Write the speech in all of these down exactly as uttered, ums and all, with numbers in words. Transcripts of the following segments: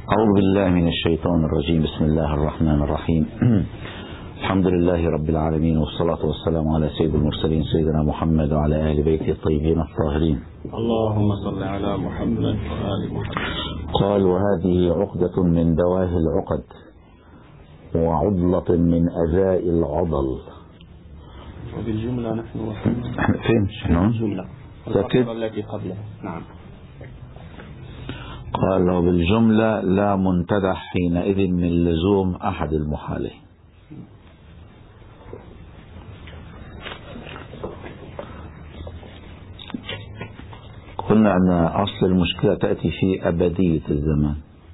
أعوذ بالله من الشيطان الرجيم. بسم الله الرحمن الرحيم. الحمد لله رب العالمين، والصلاة والسلام على سيد المرسلين سيدنا محمد وعلى آل بيته الطيبين الطاهرين. اللهم صل على محمد وآل محمد. قال: وهذه عقدة من دواهي العقد، وعضلة من أذاء العضل. وبالجملة نحن وصلنا فين شنو؟ الجملة التي قبلها. نعم. قال: وبالجملة لا منتدح حينئذ من لزوم أحد المحالين. قلنا أن أصل المشكلة تأتي في أبدية الزمان،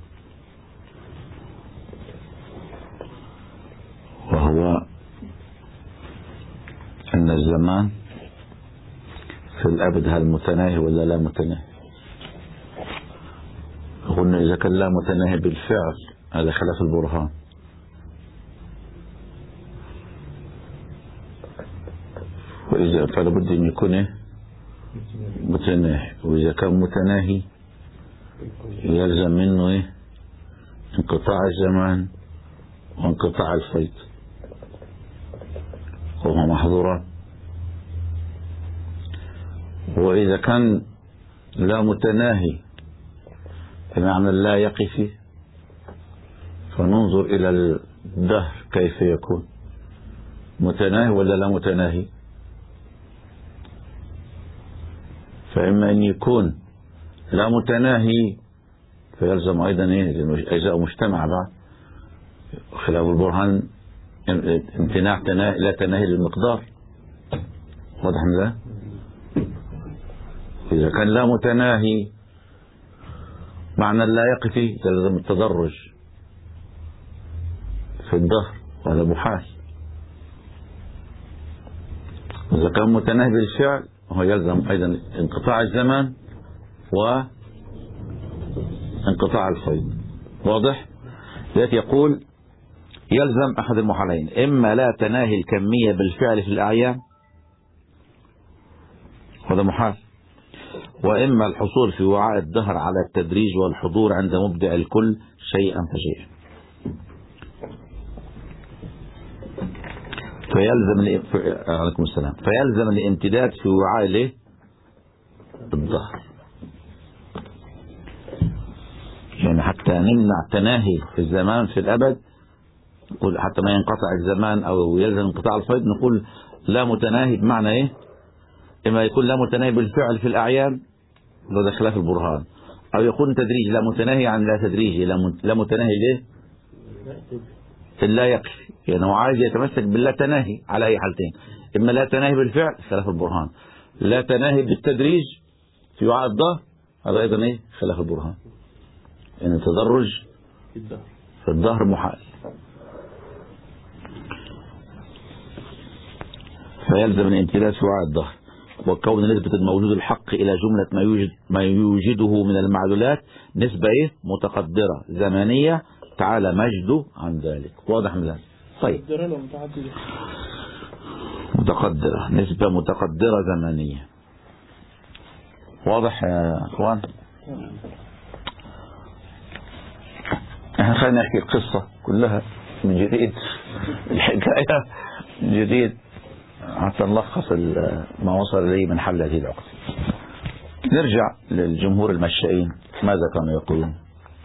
وهو أن الزمان في الأبد هل متناهي ولا لا متناهي؟ قلنا إذا كان لا متناهي بالفعل هذا خلاف البرهان، وإذا فلا بد أن يكون متناهي، وإذا كان متناهي يلزم منه انقطاع الزمان وانقطاع الفيض، وهو محظوران. وإذا كان لا متناهي بمعنى لا يقف، فننظر إلى الدهر كيف يكون، متناهي ولا لا متناهي؟ فإما أن يكون لا متناهي فيلزم أيضا أجزاء مجتمع بعد، خلاف البرهان امتناع تناهي لا تناهي للمقدار. واضح من ذا؟ إذا كان لا متناهي معنى لا يقف يلزم التدرج في الظهر، وهذا محال. إذا كان متناهي بالفعل هو يلزم أيضا انقطاع الزمان وانقطاع الفيض. واضح؟ التي يقول يلزم أحد المحالين: إما لا تناهي الكمية بالفعل في الأعيان، هذا محال، وإما الحصول في وعاء الدهر على التدريج والحضور عند مبدع الكل شيئا فشيئا. فيلزم عليكم السلام فيلزم الامتداد في وعاء الايه؟ الدهر، يعني حتى نمنع تناهي في الزمان في الأبد، نقول حتى ما ينقطع الزمان أو يلزم انقطاع الفيض، نقول لا متناهي بمعنى إيه؟ إما يكون لا متناهي بالفعل في الأعيان، هذا خلاف البرهان، أو يكون تدريج لا متناهي عن لا تدريجي، لا متناهي ليه؟ لا يكفي، يعني هو عايز يتمسك باللا تناهي على أي حالتين: إما لا تناهي بالفعل خلاف البرهان، لا تناهي بالتدريج في وعاء الظهر، هذا أيضا إيه؟ خلاف البرهان، يعني التدرج في الظهر محال. فيلزم الامتداد في وعاء الظهر، وكون نسبة الموجود الحق إلى جملة ما يوجد ما يوجده من المعلولات نسبة إيه؟ متقدرة زمانية تعالى مجده عن ذلك. واضح من ذلك؟ طيب، متقدرة، نسبة متقدرة زمانية. واضح يا اخوان؟ احنا خلينا نحكي القصة كلها من جديد، الحكاية من جديد حتى نلخص ما وصل إليه من حل هذه العقدة. نرجع للجمهور المشائين، ماذا كانوا يقولون؟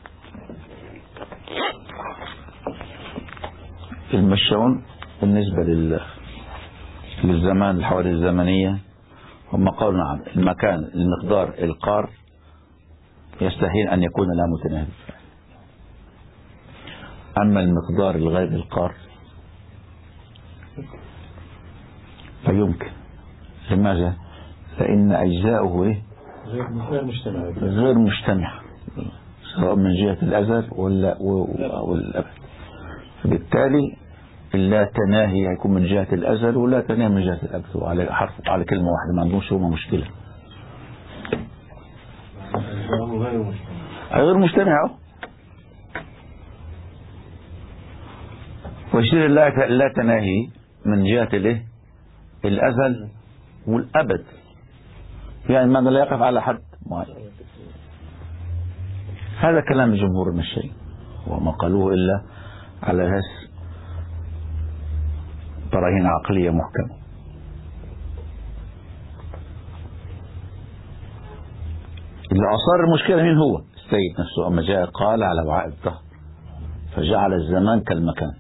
المشاؤون بالنسبة للزمان، الحوادث الزمنية، هم قالوا نعم المكان المقدار القار يستحيل أن يكون لا متناهي بالفعل، أما المقدار الغير القار فيمكن. لماذا؟ لأن أجزاؤه إيه؟ غير مجتمع غير مجتمع سواء من جهة الأزل ولا والأبد، فبالتالي لا تناهي هيكون من جهة الأزل ولا تناهي من جهة الأبد، وعلى حرف على كلمة واحدة، ما عندهمش هما مشكلة. غير مجتمع. ويشير لا تناهي من جهة الايه؟ الأزل والأبد، يعني ماذا لا يقف على حد معين. هذا كلام جمهور المشايخ وما قالوه إلا على أساس براهين عقلية محكمة. اللي أصار المشكلة مين هو؟ السيد نفسه أما جاء قال على وعاء الظهر فجعل الزمان كالمكان.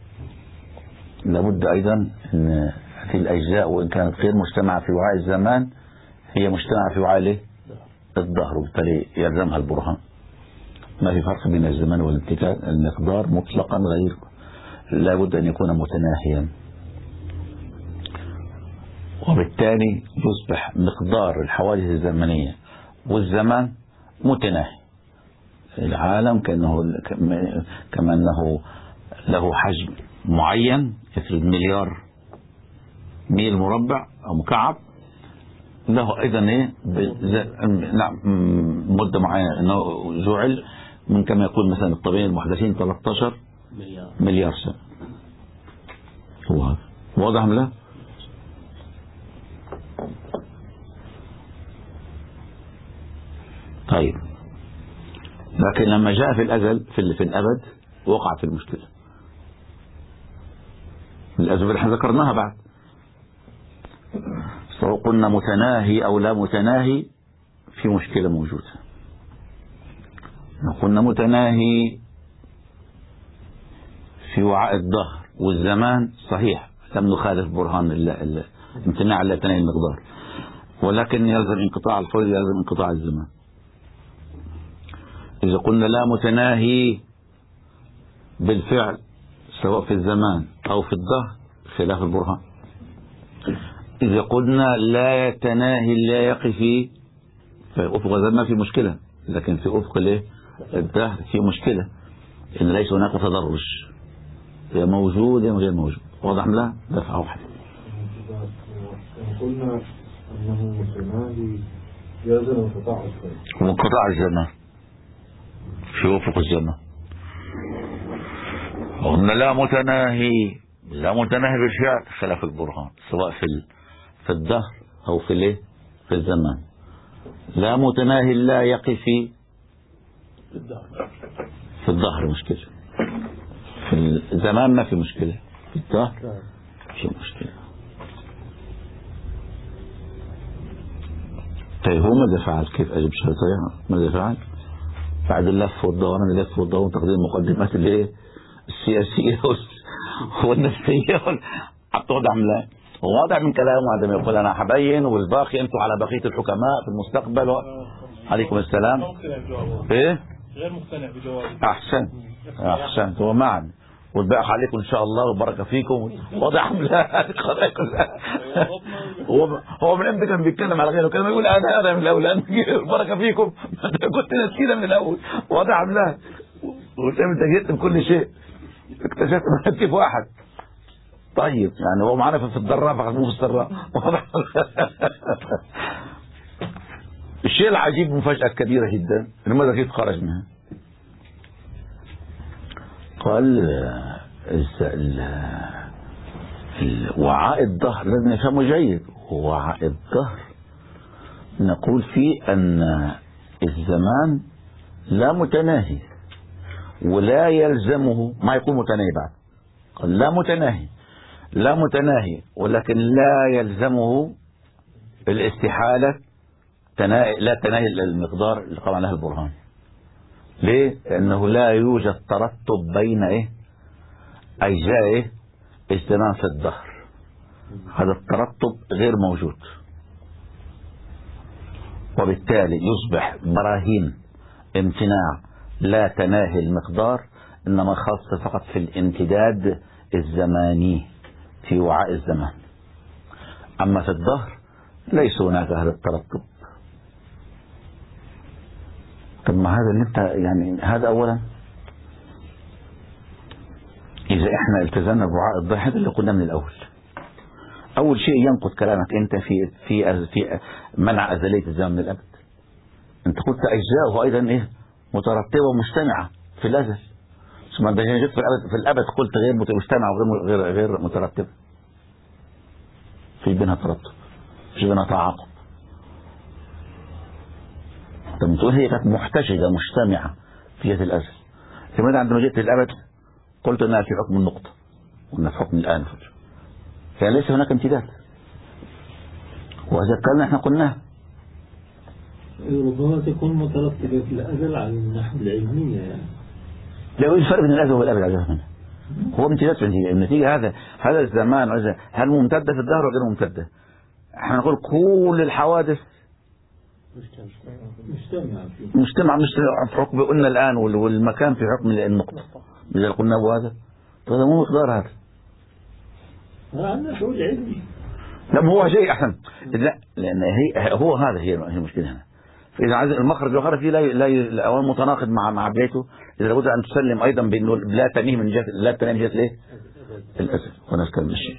لابد أيضا أن في الأجزاء وإن كانت غير مجتمعة في وعاء الزمان هي مجتمعة في وعاء الظهر، وبالتالي يلزمها البرهان. ما في فرق بين الزمان والامتداد، المقدار مطلقا غير، لابد أن يكون متناهيا، وبالتالي يصبح مقدار الحوادث الزمنية والزمان متناهي. العالم كأنه كما أنه له حجم معين، افرض مليار ميل مربع أو مكعب، له أيضا إيه نعم مدة معينة، أنه جعل من كما يقول مثلا الطبيعي المحدثين ثلاثة عشر مليار, مليار سنة. هو هذا واضح لا؟ طيب، لكن لما جاء في الأزل في, في الأبد وقع في المشكلة. الأسباب اللي احنا ذكرناها بعد، سواء قلنا متناهي أو لا متناهي، في مشكلة موجودة. لو قلنا متناهي في وعاء الظهر والزمان صحيح، لم نخالف برهان امتناع لا تناهي المقدار، ولكن يلزم انقطاع الفيض، يلزم انقطاع الزمان. إذا قلنا لا متناهي بالفعل سواء في الزمان أو في الظهر خلاف البرهان. إذا قلنا لا يتناهي لا يقف في أفق الزمان في مشكلة، لكن في أفق الظهر في مشكلة، إن ليس هناك تدرج، يا موجود يا غير موجود. واضح لا؟ دفعة واحدة. قلنا أنه متناهي يلزم انقطاع الزمان وانقطاع الزمان في أفق الزمان. قلنا لا متناهي لا متناهي بالفعل خلاف البرهان، سواء في في الظهر أو في الايه في الزمان. لا متناهي لا يقف في في الظهر مشكلة، في الزمان ما في مشكلة، في الظهر في مشكلة. طيب هو ماذا فعل؟ كيف أجب شرطية؟ ماذا فعل؟ بعد اللف والدوران اللف والدوران تقديم المقدمات اللي ايه السياسية والنفسية حتى وضع عملاء وواضع من كلامه عندما يقول أنا حبين والباقي أنتم على بقية الحكماء في المستقبل و... عليكم السلام. إيه؟ غير مقتنع بجوابه. أحسن أحسن هو معنا والباقي عليكم إن شاء الله وبركة فيكم. واضح عملاء هو هو من امتى كان بيتكلم على غيره كلام يقول أنا أنا من الأول البركة فيكم كنت ناس كده من الأول. واضح عملاء وأنت جيت بكل شيء اكتشفت مركب واحد. طيب يعني هو معنا في الضراء فقط مو في السراء. الشيء العجيب مفاجأة كبيرة جدا لماذا كيف خرج منها؟ قال وعاء الظهر لازم نفهمه جيد. وعاء الظهر نقول فيه أن الزمان لا متناهي ولا يلزمه ما يكون متناهي بعد. قال لا متناهي لا متناهي ولكن لا يلزمه الاستحالة تناهي لا تناهي المقدار اللي قام عليها البرهان. ليه؟ لأنه لا يوجد ترتب بين إيه أجزاء إيه الزمان في الظهر. هذا الترتب غير موجود، وبالتالي يصبح براهين امتناع لا تناهي المقدار إنما خاصة فقط في الامتداد الزماني في وعاء الزمان. أما في الظهر ليس هناك هذا الترتب. طب ما هذا اللي انت يعني هذا أولا إذا احنا التزمنا بوعاء الظهر هذا اللي قلنا من الأول. أول شيء ينقض كلامك أنت في في في منع أزلية الزمان من الأبد. أنت قلت أجزاءه أيضا إيه مترتبة ومجتمعة في الأزل، ثم أنت جيت في الأبد في الأبد قلت غير مجتمعة وغير غير غير مترتبة. في بينها ترتب، في بينها تعاقب. طب تقول هي كانت محتشدة مجتمعة في جهة الأزل. لماذا عندما جئت الأبد قلت أنها في حكم النقطة وأنها في حكم الآن، يعني ليس هناك امتداد، وهذا الكلام احنا قلناه. ربما تكون مترتبة في الأزل على النحو العلمية يعني. لا يوجد فرق بين الأزل والأبد على ذلك. هو امتداد في النتيجة. النتيجة هذا هذا الزمان هل ممتدة في الدهر وغير ممتدة؟ احنا نقول كل الحوادث مجتمع مجتمع مجتمع في حكم قلنا الآن، والمكان في حكم النقطة إذا قلنا هذا هذا مو مقدار هذا. هذا النحو العلمي. لا هو شيء أحسن. لا لأن هي هو هذا هي هي المشكلة هنا. فإذا عايز المخرج الآخر فيه لا لا أو متناقض مع مع بدايته، إذا لابد أن تسلم أيضا بأنه لا تنهي من جهة لا تنهي من جهة الإيه؟ الأزل. ونذكر الشيء.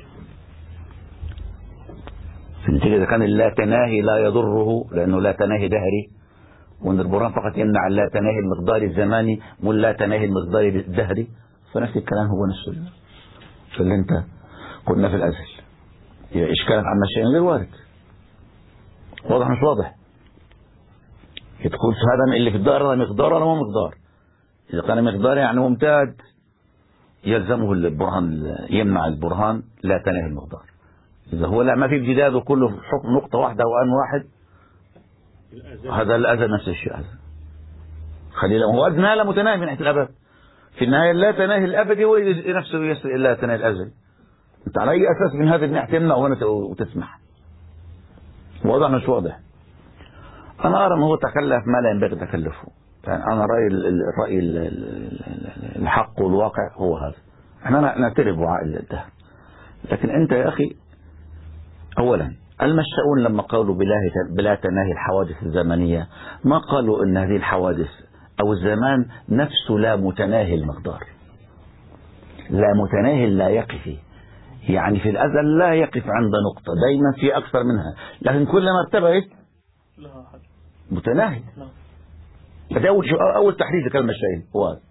في النتيجة إذا كان لا تناهي لا يضره لأنه لا تناهي دهري، وأن البرهان فقط يمنع لا تناهي المقدار الزماني مو لا تناهي المقدار الدهري، فنفس الكلام هو نفسه اللي أنت قلنا في الأزل. إشكالا عما شيء غير وارد. واضح مش واضح؟ تقول هذا اللي في الدار هذا مقدار ولا مو مقدار؟ إذا كان مقدار يعني ممتد يلزمه البرهان، يمنع البرهان لا تناهي المقدار. إذا هو لا ما في امتداد وكله حكم نقطة واحدة وآن واحد، هذا الأزل نفس الشيء. هذا خليل هو أدنى لا متناهي من ناحية الأبد. في النهاية لا تناهي الأبد هو نفسه يصل إلى تناهي الأزل. أنت على أي أساس من هذه الناحية تمنع وأنت وتسمح؟ واضح مش واضح؟ أنا أرى أنه هو تكلف ما لا ينبغي تكلفه. يعني أنا رأي الرأي الحق والواقع هو هذا. احنا نعترف بعائل الدهر، لكن أنت يا أخي أولا المشاؤون لما قالوا بلا تناهي الحوادث الزمنية ما قالوا أن هذه الحوادث أو الزمان نفسه لا متناهي المقدار، لا متناهي لا يقف، يعني في الأزل لا يقف عند نقطة، دائما في أكثر منها، لكن كل مرتبة متناهي. هذا أول أول تحديد لكلمة الشيء هو هذا.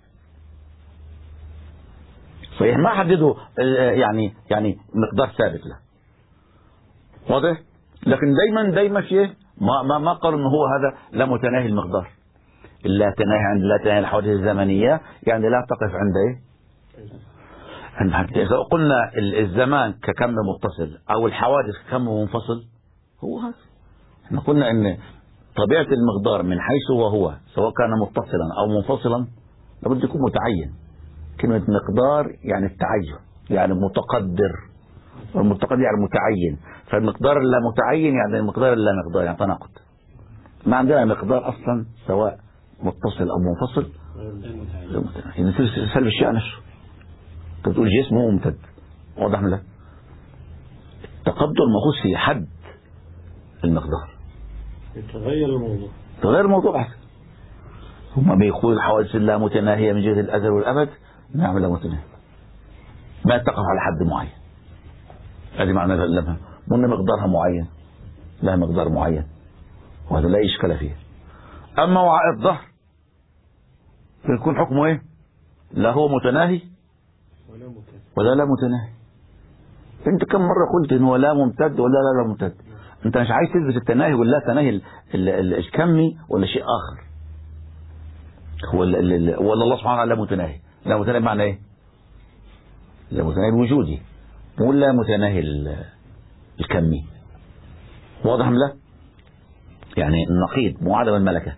صحيح ما حددوا يعني يعني مقدار ثابت له، واضح؟ لكن دائما دائما فيه ما ما ما قالوا انه هو هذا لا متناهي المقدار. لا تناهي عند لا تناهي الحوادث الزمنية يعني لا تقف عند ايه؟ عند إذا قلنا الزمان ككم متصل أو الحوادث ككم منفصل هو هذا. احنا قلنا ان طبيعة المقدار من حيث هو هو سواء كان متصلا أو منفصلا لابد يكون متعين. كلمة مقدار يعني التعين، يعني متقدر، والمتقدر يعني متعين. فالمقدار اللا متعين يعني المقدار اللا مقدار، يعني تناقض. ما عندنا مقدار أصلا سواء متصل أو منفصل يعني سلب الشيء نفسه. انت بتقول جسم هو ممتد، واضح من ده؟ التقدر مخصوص في حد المقدار. يتغير الموضوع تغير الموضوع أحسن. هم بيقول الحوادث لا متناهية من جهة الأزل والأبد، نعم لا متناهية، ما تقف على حد معين. هذه معنى لها من مقدارها معين، لها مقدار معين، وهذا لا إشكال فيه. أما وعاء الظهر فيكون حكمه إيه؟ لا هو متناهي ولا لا متناهي. أنت كم مرة قلت إنه لا ممتد ولا لا لا ممتد؟ أنت مش عايز تثبت التناهي ولا تناهي الكمي ولا شيء آخر؟ هو ولا الله سبحانه وتعالى لا متناهي؟ لا متناهي معنى إيه؟ لا متناهي الوجودي ولا متناهي الكمي. واضح أم لا؟ يعني النقيض مو عدم الملكة.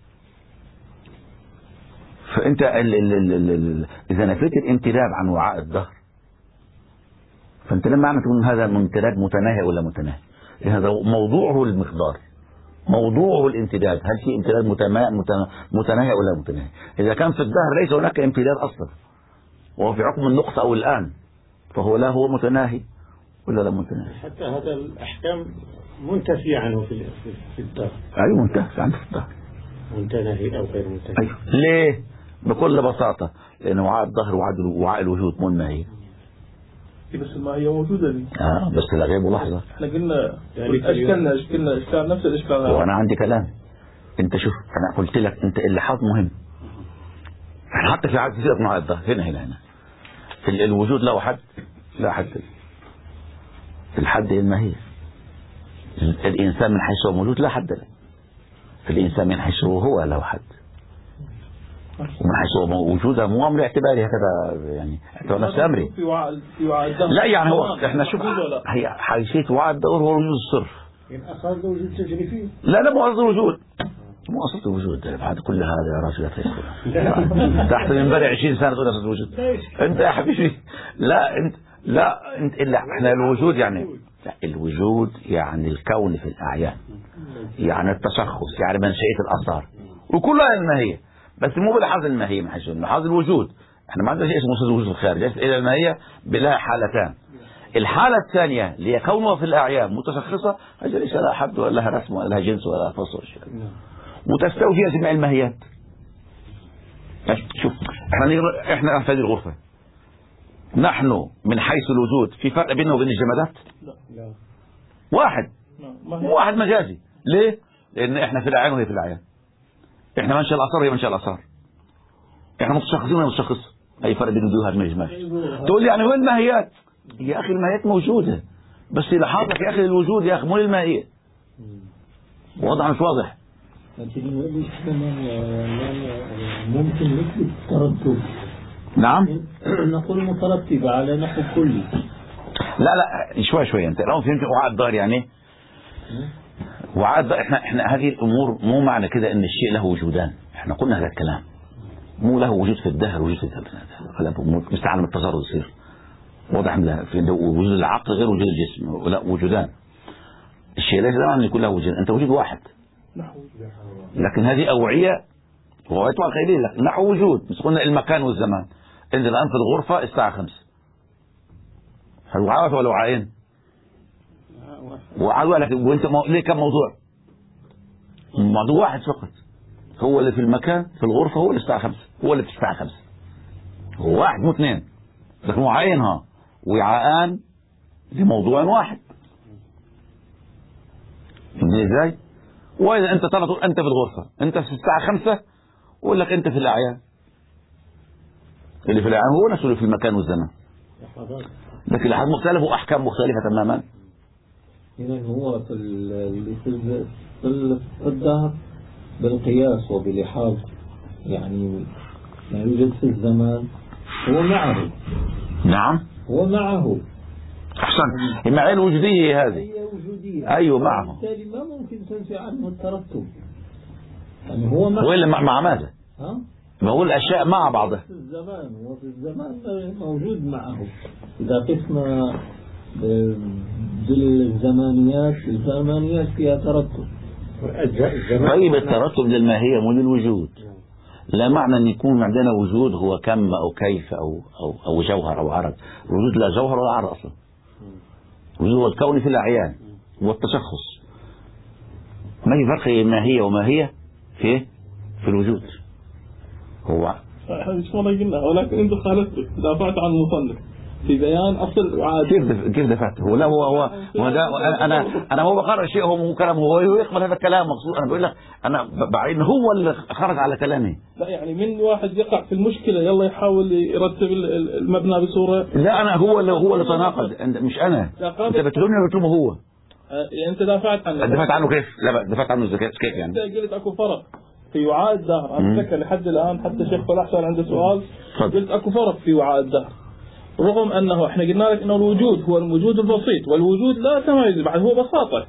فأنت ال ال ال ال إذا نفيت الامتداد عن وعاء الظهر فأنت لما معنى تقول هذا امتداد متناهي ولا متناهي؟ هذا موضوعه المقدار، موضوعه الامتداد. هل في امتداد متناهي ولا متناهي؟ إذا كان في الظهر ليس هناك امتداد أصلا وهو في حكم النقطة أو الآن فهو لا هو متناهي ولا لا متناهي. حتى هذا الأحكام منتفية عنه في في الظهر. أيوه منتفي عنه في الظهر، متناهي أو غير متناهي. أيوه. ليه؟ بكل بساطة لأن وعاء الظهر وعاء الوجود مو الماهية. بس ما هي موجودة دي. اه بس لا غيب لحظة. احنا قلنا اشكالنا اشكالنا اشكال نفس الاشكال. وانا عندي كلام. انت شوف انا قلت لك انت اللحاظ مهم. احنا حتى في عدد سيرة مع الظهر هنا هنا هنا. في الوجود له حد؟ لا حد. الحد الماهية. الإنسان من حيث هو موجود لا حد له. في الإنسان من حيث هو له حد. ومن حيث وجودها مو أمر اعتباري هكذا يعني اعتبار نفس أمري. في وعاء في وعاء الدهر. لا يعني هو احنا شوف هي حيثية وعاء الدهر هو وجود الصرف. يعني أصل الوجود تجري فيه. لا لا مو أصل الوجود. مو أصل الوجود بعد كل هذا يا راجل لا تحت المنبر عشرين سنة تقول أصل الوجود. أنت يا حبيبي لا أنت لا أنت إلا إحنا الوجود يعني لا الوجود يعني الكون في الأعيان يعني التشخص يعني منشئة الآثار وكلها الماهية بس مو بالحظ الماهية من حيث لحظ الوجود. احنا ما عندنا شيء اسمه الوجود الخارج إلى الماهية بلا حالتان. الحالة الثانية اللي هي كونها في الأعيان متشخصة هذا ليس لها حد ولا لها رسم ولا لها جنس ولا فصل شيء وتستوي فيها جميع الماهيات. شوف احنا احنا في هذه الغرفة نحن من حيث الوجود في فرق بيننا وبين الجمادات؟ لا واحد واحد مجازي. ليه؟ لأن احنا في الأعيان وهي في الأعيان. احنا منشأ الآثار وهي منشأ الآثار. احنا متشخصين وهي متشخصة. أي فرق بين الوجوه هذا ما يجمعش. تقول لي يعني وين الماهيات؟ يا أخي الماهيات موجودة بس لحاظك يا أخي الوجود يا أخي مو الماهية. واضح مش واضح؟ لكن ليش كمان ممكن مثل الترتب. نعم نقول مترتبة على نحو كلي. لا لا شوي شوي انت الان فهمت وعاء الدهر يعني وعاء الدهر. احنا احنا هذه الامور مو معنى كده ان الشيء له وجودان. احنا قلنا هذا الكلام مو له وجود في الدهر وجود في الدهر مستعلم التزارد يصير واضح. في وجود العقل غير وجود الجسم لا وجودان. الشيء ليس دائما ان يكون له وجود. انت وجود واحد لكن هذه اوعيه وغاية الخيرية لك نحو وجود. بس قلنا المكان والزمان. انت الآن في الغرفة الساعة خمسة هل وعاء ولا وعاءين؟ وعاء لكن وانت مو... ليه كم موضوع؟ موضوع واحد فقط هو اللي في المكان في الغرفة هو اللي الساعة خمسة هو اللي في الساعة خمسة هو واحد مو اثنين لكن وعاءين ها وعاءان لموضوع واحد. فهمتني ازاي؟ وإذا انت ترى تقول انت في الغرفة انت في الساعة خمسة ويقول لك انت في الاعيان. اللي في الاعيان هو نفسه اللي في المكان والزمان لكن لحد مختلف واحكام مختلفه تماما. اذا هو في اللي في الدهر بالقياس وبلحاظ يعني ما يوجد في الزمان هو معه. نعم هو معه. احسنت. المعايير الوجوديه هذه هي وجوديه ايوه معه بالتالي ما ممكن تنفي عنه الترتب. يعني هو معه ولا مع, مع ماذا؟ ها؟ بقول الاشياء مع بعضها في الزمان وفي الزمان موجود معه. اذا قسنا بالزمانيات الزمانيات فيها ترتب. طيب الترتب للماهيه مو للوجود. لا معنى ان يكون عندنا وجود هو كم او كيف او او او جوهر او عرض. الوجود لا جوهر ولا عرض اصلا. الوجود هو الكون في الاعيان والتشخص. ما في فرق بين ماهيه وماهيه في في الوجود. هو هذه والله قلنا ولكن انت خالفت دافعت عن المصنف في بيان اصل وعاد. كيف دف... كيف دفعت؟ هو لا هو هو انا انا انا هو بقرر شيء هو مو كلام هو يقبل هذا الكلام مقصود. انا بقول لك انا بعين هو اللي خرج على كلامي. لا يعني من واحد يقع في المشكله يلا يحاول يرتب المبنى بصوره. لا انا هو اللي هو اللي تناقض مش انا. انت بتلومني ولا بتلومه هو؟ يعني انت دافعت عنه. دفعت عنه كيف؟ لا دفعت عنه كيف يعني؟ انت قلت اكو فرق في وعاء الدهر. أنا أتذكر لحد الآن حتى شيخ فلاح سأل عنده سؤال قلت أكو فرق في وعاء الدهر رغم أنه إحنا قلنا لك أنه الوجود هو الوجود البسيط والوجود لا تميز بعد هو بساطة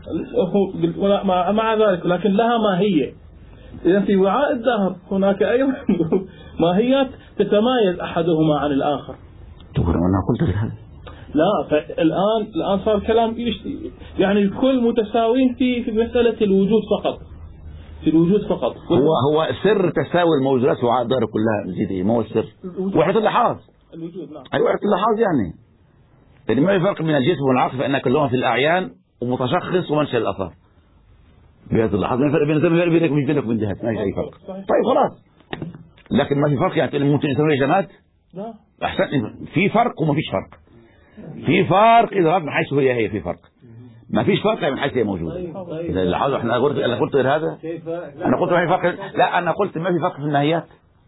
مع ذلك لكن لها ماهية. إذا في وعاء الدهر هناك أيضا ماهيات تتمايز أحدهما عن الآخر. تقول أنا قلت هذا لا فالآن الآن صار كلام يعني الكل متساوين في في مسألة الوجود فقط في الوجود فقط. هو هو سر تساوي الموجودات في وعاء الدهر كلها نزيد ايه؟ ما هو السر؟ وحدة اللحاظ. الوجود نعم. ايوه وحدة اللحاظ يعني. يعني ما في فرق بين الجسم والعقل فإن كلهم في الأعيان ومتشخص ومنشأ الآثار. بهذا اللحاظ ما فرق بين بينك بينك وبين بينك وبين جهات ما في أي فرق. طيب خلاص. لكن ما في فرق يعني ممكن يسميه جماد؟ لا. أحسن في فرق وما فيش فرق. في فرق إذا من حيث هي هي في فرق. ما فيش فرق من حيث هي موجودة. إذا اللحاظ احنا قلت أنا قلت غير هذا. أنا قلت ما في فرق. لا أنا قلت ما في فرق في النهايات.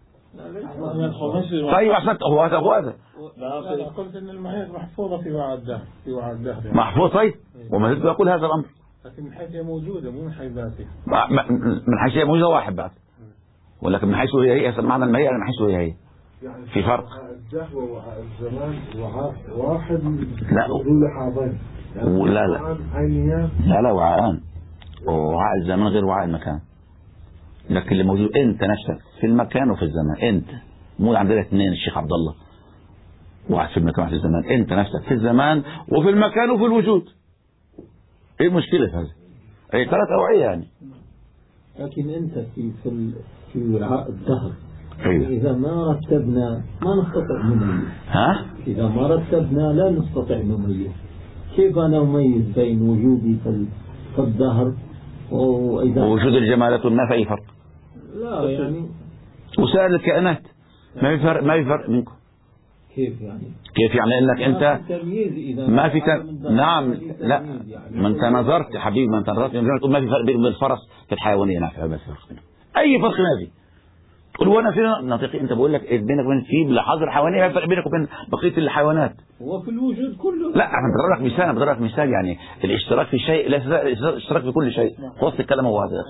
طيب أحسنت هو هذا هو هذا. لا قلت إن الماهيات محفوظة في وعاء الدهر في وعاء الدهر. محفوظ طيب وما زلت أقول هذا الأمر. لكن من حيث هي موجودة مو من حيث ذاتها. من حيث هي موجودة واحد بعد. ولكن من حيث هي هي معنى الماهية من حيث هي هي يعني في فرق. الدهر ووعاء الزمان وعاء واحد لا ذو لحاظين يعني لا لا عينيان لا لا وعاءان، ووعاء الزمان غير وعاء المكان. لكن اللي موجود انت نفسك في المكان وفي الزمان، انت مو عندنا اثنين الشيخ عبد الله، واحد في المكان وفي الزمان، انت نفسك في الزمان وفي المكان وفي الوجود. ايه المشكلة في هذا؟ اي ثلاث اوعية يعني. لكن انت في في في وعاء الدهر أيوه. إذا ما رتبنا ما نستطيع نميز. ها؟ إذا ما رتبنا لا نستطيع نميز. كيف أنا أميز بين وجودي في في الدهر وإذا ووجود الجمالات والما في أي فرق؟ لا يعني وسائر الكائنات ما في فرق، ما في فرق منكم. كيف يعني؟ كيف يعني انك انت ما في تم... نعم لا ما انت نظرت يا حبيبي، ما انت نظرت ما في فرق بين الفرس في الحيوانيه. نافع ما في فرق بينهم، اي فرق ما في. قل وانا في نطيق انت بقول لك بينك وبين في بالحظر الحيوانيه ما في فرق بينك وبين بقيه الحيوانات. هو في الوجود كله. لا انا بضرب لك مثال، انا بضرب لك مثال يعني الاشتراك في شيء لا الاشتراك في كل شيء. وسط الكلام هو هذا.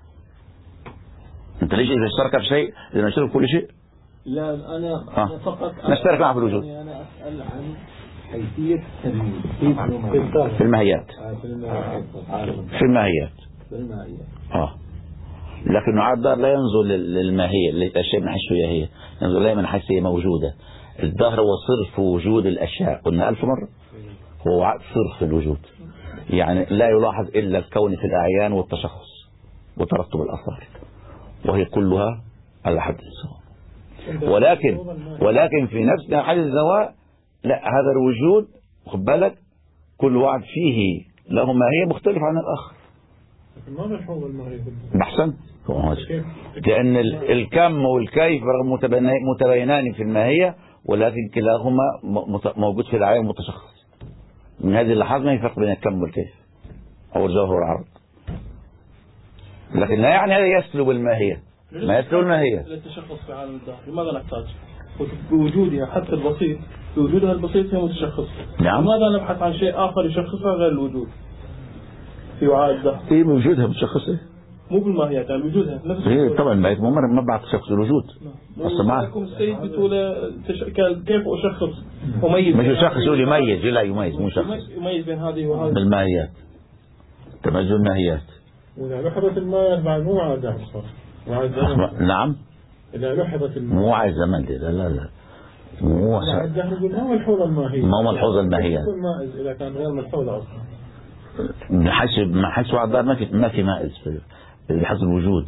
انت ليش اذا اشترك في شيء اذا اشترك في كل شيء؟ لا أنا آه. أنا فقط نشترك معه في الوجود. يعني أنا أسأل عن حيثية التمييز كيف نميز في الماهيات. في الماهيات في الماهيات في الماهيات اه لكن وعاء الدهر لا ينظر للماهية الأشياء من حيث هي هي، ينظر لها من حيث هي موجودة. الدهر هو صرف وجود الأشياء، قلنا ألف مرة هو وعاء صرف الوجود، يعني لا يلاحظ إلا الكون في الأعيان والتشخص وترتب الآثار، وهي كلها على حد السواء. ولكن ولكن في نفس حد الزواء لا، هذا الوجود خد بالك كل واحد فيه له ماهية مختلفة عن الآخر. ما ملحوظ الماهية أحسن، لأن الكم والكيف رغم متباينان في الماهية ولكن كلاهما موجود في العين متشخص. من هذه اللحظة ما يفرق بين الكم والكيف أو الجوهر والعرض، لكن لا يعني هذا يسلب الماهية، ما يسلب الماهية. للتشخص في عالم الداخل لماذا نحتاج؟ بوجودها حتى البسيط، بوجودها البسيط هي متشخص. نعم. لماذا نبحث عن شيء آخر يشخصها غير الوجود في وعاء الدهر؟ ايه وجودها متشخصة، مو بالماهيات يعني وجودها نفس ايه طبعا ما ما بعد تشخص الوجود. اصلا يكون السيد بتقول تش... كيف اشخص اميز، مش يشخص يقول يميز، لا يميز مو يشخص، يميز بين هذه وهذه بالماهيات، تميز الماهيات. وإذا لحظت الماء بعد مو وعاء الدهر صار وعاء الزمن. نعم إذا لحظت الماء مو وعاء الزمن، لا لا لا مو وعاء الدهر يقول ما ملحوظ الماهية، ما ملحوظ الماهية إذا كان غير ملحوظ أصلا. حسب ما حسب وعاء الدهر ما في ما في مائز بحسب الوجود،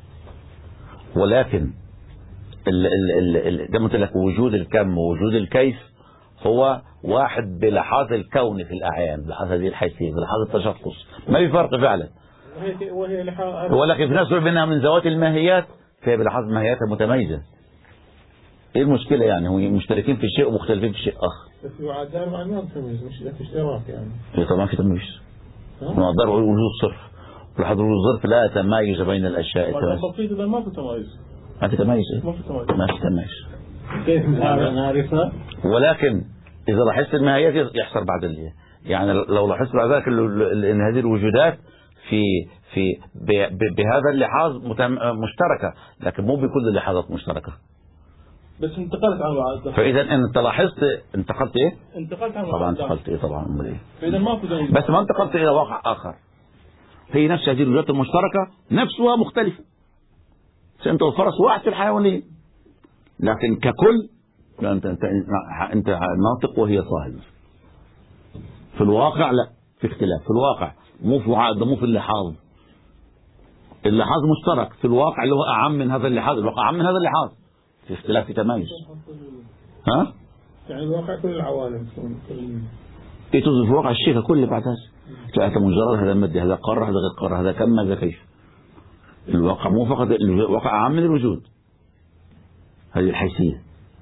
ولكن ال ال ال زي ما قلت لك وجود الكم ووجود الكيف هو واحد بلحاظ الكون في الأعيان، بلحاظ هذه الحيثية، بلحاظ التشخص، ما في فرق فعلا. وهي وهي لحاظ، ولكن في نفس الوقت منها من ذوات الماهيات فهي بلحاظ ماهياتها متميزة. ايه المشكلة يعني؟ هم مشتركين في شيء ومختلفين في شيء آخر. بس وعاء الدهر مع ما تميز، مش في اشتراك يعني. إيه طبعا في تمييز. نقدر نقول وجود صرف، لاحظوا الظرف لا تمايز بين الأشياء. بسيط إذا ما في تمايز. ما في تمايز. ما في تمايز. ما في تمايز. كيف نعرفها؟ ولكن إذا لاحظت الماهيات يحصل بعد اللي يعني لو لاحظت بعد ذلك أن هذه الوجودات في في بهذا اللحاظ مشتركة، لكن مو بكل اللحاظات مشتركة. بس انتقلت عن وعاء الدهر. فإذا أنت لاحظت انتقلت إيه؟ انتقلت عن طبعا انتقلت إيه طبعا أمال إيه؟ فإذا ما في تمييز. بس ما انتقلت إلى واقع آخر. هي نفس هذه الوجودات المشتركة نفسها مختلفة. أنت والفرس واحد في الحيوانية، لكن ككل أنت أنت أنت ناطق وهي صاهل. في الواقع لا، في اختلاف في الواقع، مو في وعاء، مو في اللحاظ. اللحاظ مشترك في الواقع اللي هو أعم من هذا اللحاظ، الواقع أعم من هذا اللحاظ، في اختلاف في تمايز. ها؟ يعني الواقع كل العوالم إيه توصف في الواقع الشيء كله بعد هذا. هذا مجرد، هذا مادي، هذا قارة، هذا غير قارة، هذا كم، هذا كيف. الواقع مو فقط الواقع أعم من الوجود. هذه الحيثية.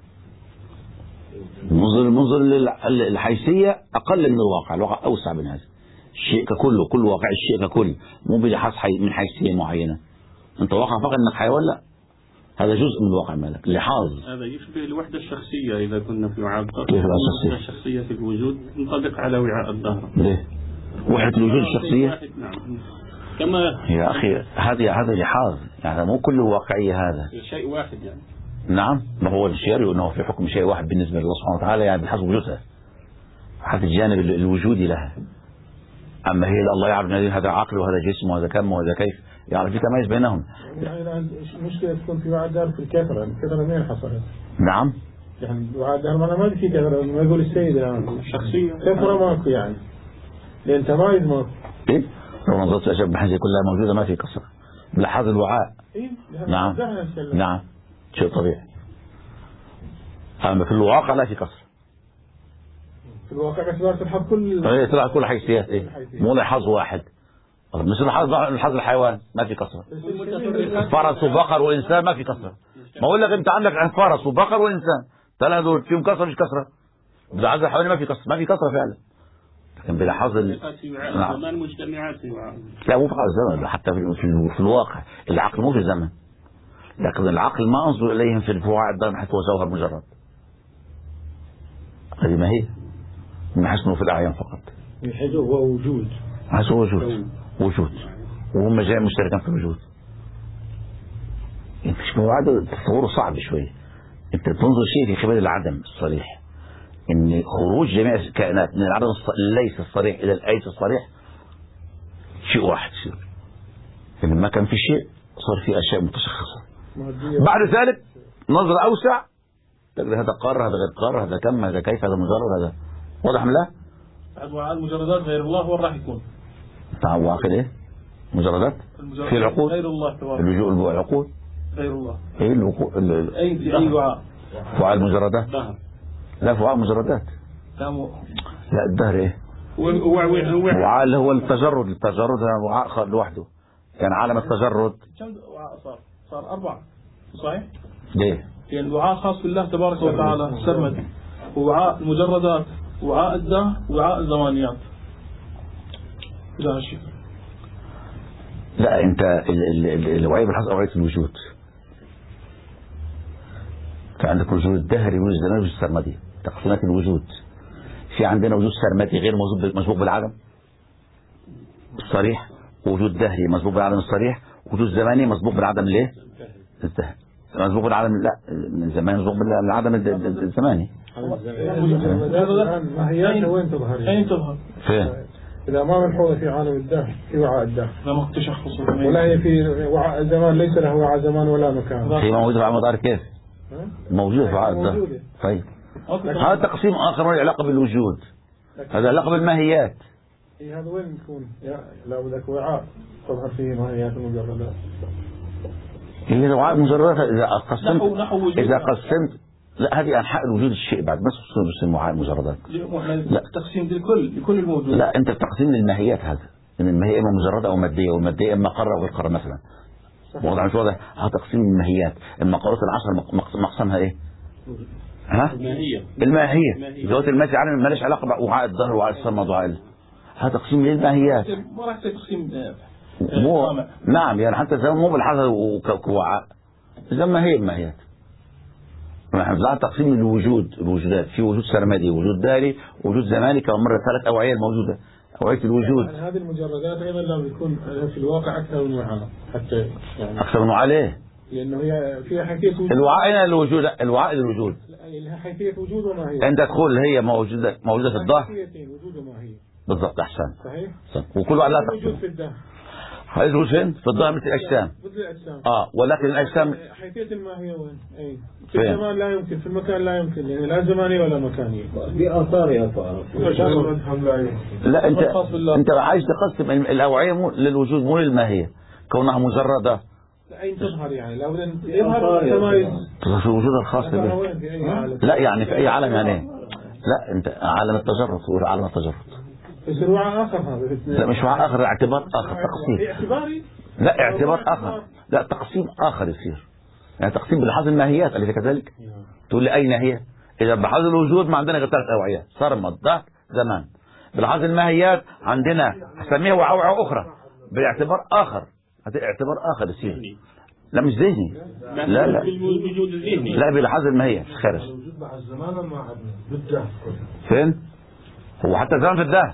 المنظر المنظر الحيثية أقل من الواقع، الواقع أوسع من هذا. الشيء ككله، كل واقع الشيء ككل، مو بلحاظ من حيثية معينة. أنت واقع فقط أنك حيوان، لا، هذا جزء من الواقع مالك، لحاظ. هذا يشبه الوحدة الشخصية. إذا كنا في وعاء الدهر، كيف الوحدة الشخصية في الوجود تنطبق على وعاء الدهر. ليه؟ وحدة الوجود الشخصية؟ نعم. كما يا أخي هذه هذا لحاظ يعني مو كله واقعية هذا شيء واحد يعني. نعم ما هو الشيء أنه في حكم شيء واحد بالنسبة لله سبحانه وتعالى يعني بحسب وجودها حسب الجانب الوجودي لها. أما هي الله يعرف هذا عقل وهذا جسم وهذا كم وهذا كيف يعرف يتميز بينهم. يعني المشكلة تكون في وعاء الدهر في الكثرة، الكثرة منين حصلت؟ نعم يعني وعاء الدهر ما ما في كثرة، ما يقول السيد الآن شخصية كثرة ماكو يعني لأن تمايز ماكو. إيه لو نظرت الأشياء بحاجة كلها موجودة ما في كسرة بلحاظ الوعاء. إيه؟ نعم نعم شيء طبيعي. أما في الواقع لا في كسرة في الواقع بس لا تلحظ كل ايه طلع كل حيثيات ايه مو لحظ واحد مش لحظ لحظ الحيوان ما في كسرة. فرس وبقر وإنسان ما في كسرة. ما أقول لك أنت عندك عن فرس وبقر وإنسان ثلاثة دول فيهم كسرة مش كسرة. بالعدد الحيواني ما في كسرة ما في كسرة فعلا. لكن بلحظ ال... نعم. زمان مجتمعات في وعاء. لا مو في الزمن حتى في, في, في الواقع العقل مو في الزمن. لكن العقل ما أنظر إليهم في الفواعد الدم حتى هو جوهر مجرد. هذه ما هي من حسنه في الأعيان فقط. من حيث هو وجود. حيث هو وجود وجود وهم جاي مشتركين في الوجود. انت مش موعد تصوره صعب شوي. انت تنظر شيء في قبل العدم الصريح ان خروج جميع الكائنات من العدم ليس الصريح الى الايس الصريح شيء واحد يصير. ان ما كان في شيء صار في اشياء متشخصه. بعد ذلك نظرة اوسع تقدر هذا قارة هذا غير قارة هذا كم هذا كيف هذا مجرد هذا واضح من لا؟ وعاء المجردات غير الله وين راح يكون؟ تعال واقع ايه؟ مجردات؟ في العقول غير الله تبارك اللجوء العقول غير الله. ايه العقول اي في اي وعاء؟ وعاء المجردات؟ لا في وعاء المجردات. لا مو لا الدهر ايه؟ وعاء اللي هو التجرد التجرد وعاء لوحده يعني عالم التجرد. كم وعاء صار؟ صار أربعة صحيح؟ ليه؟ يعني الوعاء خاص بالله تبارك وتعالى سرمدي ووعاء المجردات وعاء الدهر وعاء الزمانيات. لا شيء. لا انت الوعي بالحظ اوعية الوجود. فعندك وجود الدهري وجود الزماني وجود السرمدي تقسيمات الوجود. في عندنا وجود سرمدي غير مسبوق بالعدم الصريح ووجود دهري مسبوق بالعدم الصريح وجود زماني مسبوق بالعدم ليه؟ الدهر مسبوق بالعدم لا الزماني مسبوق بالعدم الزماني. ماهيات وين تظهر؟ أين تظهر؟ فين؟ إذا ما ملحوظة في عالم الدهر في وعاء الدهر. لا ما تشخص. ولا هي في وعاء الزمان ليس له وعاء زمان ولا مكان. هي موجودة في وعاء مدار كيف؟ موجودة في وعاء الدهر. طيب. هذا تقسيم آخر له علاقة بالوجود. هذا علاقة بالماهيات. إيه هذا وين يكون؟ لا بدك وعاء تظهر فيه ماهيات المجردات. هي وعاء المجردات إذا قسمت نحو نحو إذا قسمت لا هذه أنحاء الوجود الشيء بعد بس تصير وعاء المجردات. لا تقسيم للكل لكل الموجود. لا أنت تقسيم للماهيات هذا إن الماهية إما مجردة أو مادية والمادية إما قارة أو غير قارة مثلا. واضح مش واضح؟ هذا تقسيم الماهيات. المقارات العشر مقسمها إيه؟ ها؟ الماهية. الماهية. ذات المادة عالم ما ليش علاقة بوعاء الظهر ووعاء الصمد وعاء هذا تقسيم للماهيات. ما راح تقسيم مو نعم يعني حتى زمان مو بالحظر وكوعاء زي ما هي الماهيات. نحن تقسيم الوجود الوجودات في وجود سرمدي وجود داري وجود زماني كما مرة ثلاث أوعية الموجودة أوعية الوجود. يعني هذه المجردات أيضا لازم يكون في الواقع أكثر من وعاء حتى يعني أكثر من وعاء ليه؟ لأنه هي فيها حيثية وجود. الوعاء هنا الوجود الوعاء الوجود. لها حيثية وجود وماهية. أنت تقول هي موجودة موجودة في الظهر. حيثيتين وجود وماهية. بالضبط أحسن. صحيح. صح. وكل واحد لا موجود في الدهر. هذا الوجود فين؟ في الظهر مثل الأجسام. مثل الأجسام. آه ولكن الأجسام. حيثية الماهية وين؟ أي. في الزمان لا يمكن في المكان لا يمكن يعني لا زمانية ولا مكانية. بآثار يا فارس. لا أنت أنت عايز تقسم الأوعية مو للوجود مو للماهية كونها مجردة. أين تظهر يعني لو يظهر التمايز في الوجود الخاص به. لا يعني في أي عالم يعني لا أنت عالم التجرد تقول عالم التجرد. يصير وعاء آخر هذا. لا مش وعاء آخر اعتبار آخر تقسيم. اعتباري. لا اعتبار آخر لا تقسيم آخر يصير يعني تقسيم بلحاظ الماهيات أليس كذلك؟ تقول لي أين هي؟ إذا بلحاظ الوجود ما عندنا غير ثلاث أوعية صرمد ظهر زمان. بلحاظ الماهيات عندنا أسميها وعاء أخرى باعتبار آخر هذا اعتبار آخر يصير. لا مش ذهني لا لا بالوجود الذهني لا بلحاظ الماهية خارج. الوجود مع الزمان ما عندنا بالدهر فين؟ هو حتى الزمان في الدهر.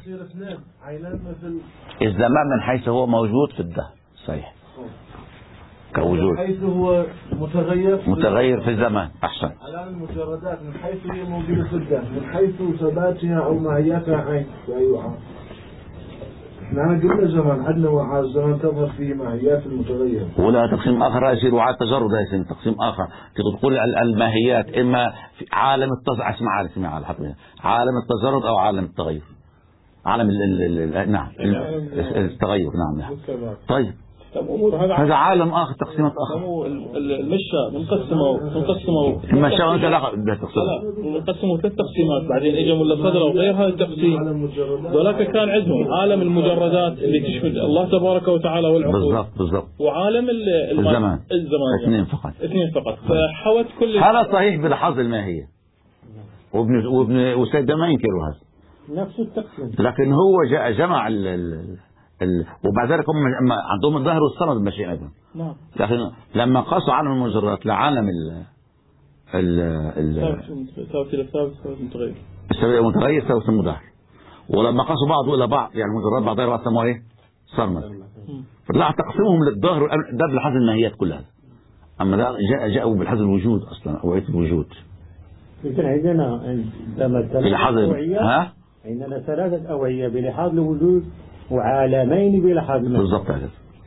الزمان من حيث هو موجود في الدهر صحيح كوجود، من حيث هو متغير متغير في الزمان. أحسن. على المجردات من حيث هي موجودة في الدهر، من حيث ثباتها أو ماهيتها عين أي وعاء. احنا قلنا زمان عندنا وعاء الزمان تظهر فيه ماهيات المتغيرة، ولا تقسيم آخر يصير وعاء التجرد، يصير تقسيم آخر تقول الماهيات إما في عالم التجرد، اسمع عالم اسمع عالم عالم التجرد أو عالم التغير، عالم ال ال ال نعم التغير نعم. طيب هذا عالم آخر، تقسيمات آخر. المشاة منقسموا منقسموا المشاة أنت لا تقسم منقسموا ثلاث تقسيمات، بعدين إجا ملا صدر وغيرها التقسيم. ذولاك كان عندهم عالم المجردات اللي تشمل الله تبارك وتعالى والعقول. بالضبط بالضبط. وعالم الزمان الزمان اثنين فقط اثنين فقط. فحوت كل هذا صحيح بلحاظ الماهية، وابن وابن وسيد ما ينكروا هذا نفس التقسيم، لكن هو جاء جمع ال ال ال وبعد ذلك هم عندهم الظهر والصمد المشي أيضا. نعم. لكن لما قاسوا عالم المجرات لعالم ال ال ال ثابت ثابت متغير السبب متغير ثابت مظهر، ولما قاسوا بعض إلى بعض يعني المجرات بعضها بعض سموه إيه صمد، فطلع تقسيمهم للظهر ده بلحظ الماهيات كلها. أما ده جاء جاءوا بلحظ الوجود أصلا أوعية الوجود. لكن عندنا بلحظ ها عندنا ثلاثة أوعية بلحاظ الوجود وعالمين بلحاظ الماديات. بالضبط هذا.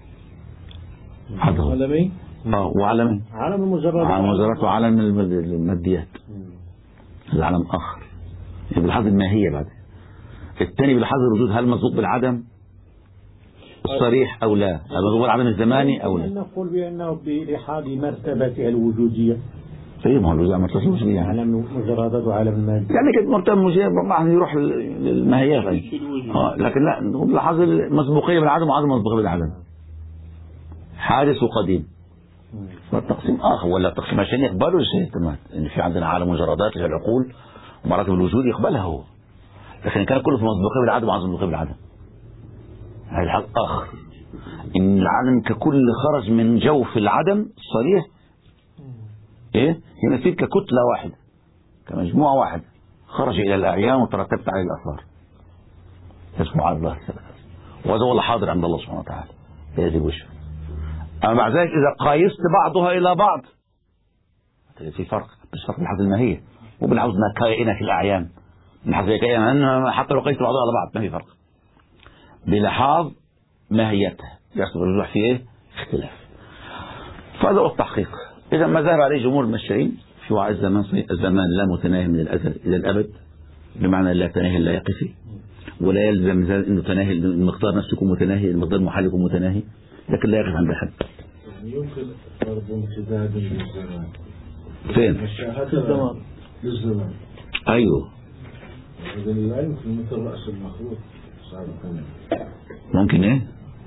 عالمين؟ اه وعالمين. عالم المجرد. عالم المجرد وعالم الماديات. العالم آخر. يعني بلحاظ الماهية بعد. الثاني بلحاظ الوجود، هل مضبوط بالعدم الصريح أو لا؟ هل مضبوط بالعدم الزماني أو لا؟ نقول بأنه بلحاظ مرتبة الوجودية. طيب ما هو الوجود مرتبة الوجودية. عالم المجردات وعالم المادي. يعني كنت مرتبة الوجودية ما يروح للماهيات. اه لكن لا بلحاظ المسبوقية بالعدم وعدم المسبوقية بالعدم. حادث وقديم. والتقسيم آخر ولا التقسيم عشان يقبلوا الشيء تمام إن في عندنا عالم مجردات للعقول ومراتب الوجود يقبلها هو، لكن كان كله في مسبوقية بالعدم وعدم مسبوقية بالعدم. هذا الحق آخر إن العالم ككل خرج من جوف العدم الصريح إيه هنا في ككتلة واحدة كمجموعة واحدة خرج إلى الأعيان وترتبت عليه الأثار اسمه على الله وهذا هو الحاضر عند الله سبحانه وتعالى بهذه الوجه. أما بعد ذلك إذا قايست بعضها إلى بعض في فرق، بس فرق بلحظ الماهية وبالعوز ما كائنة في الأعيان بلحظ كائنة حتى لو قيست بعضها على بعض ما في فرق بلحاظ ماهيتها يحصل الرجوع في إيه اختلاف. فهذا هو التحقيق. إذا ما ذهب عليه جمهور المشايين في وعاء الزمان الزمان لا متناهي من الأزل إلى الأبد بمعنى لا تناهي لا يقفي، ولا يلزم انه تناهي المقدار نفسه يكون متناهي، المقدار المحال يكون متناهي، لكن لا يقف عند حد. يمكن فرض امتداد للزمان. فين؟ الزمان للزمان. ايوه. إذا لا يمكن مثل رأس المخلوق سابقا. ممكن ايه؟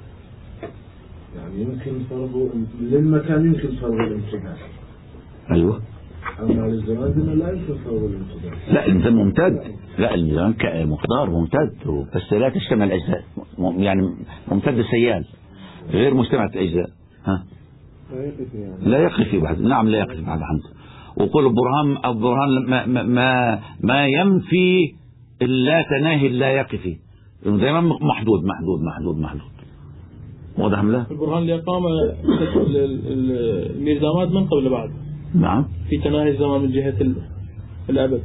يعني يمكن فرض للمكان يمكن فرض الامتداد. ايوه. أما للزمان بما لا يمكن فرض الامتداد. لا الزمان ممتد، لا الزمان كمقدار ممتد بس لا تجتمع الأجزاء، يعني ممتد السيال غير مجتمعة الأجزاء. ها؟ لا يقف بعد. نعم لا يقف بعد حمد. وقول البرهان البرهان ما ما ما ينفي لا تناهي لا يقف، دائما محدود محدود محدود محدود. واضح لا؟ البرهان اللي أقام الميزانات من قبل بعد. نعم. في تناهي الزمان من جهة الأبد.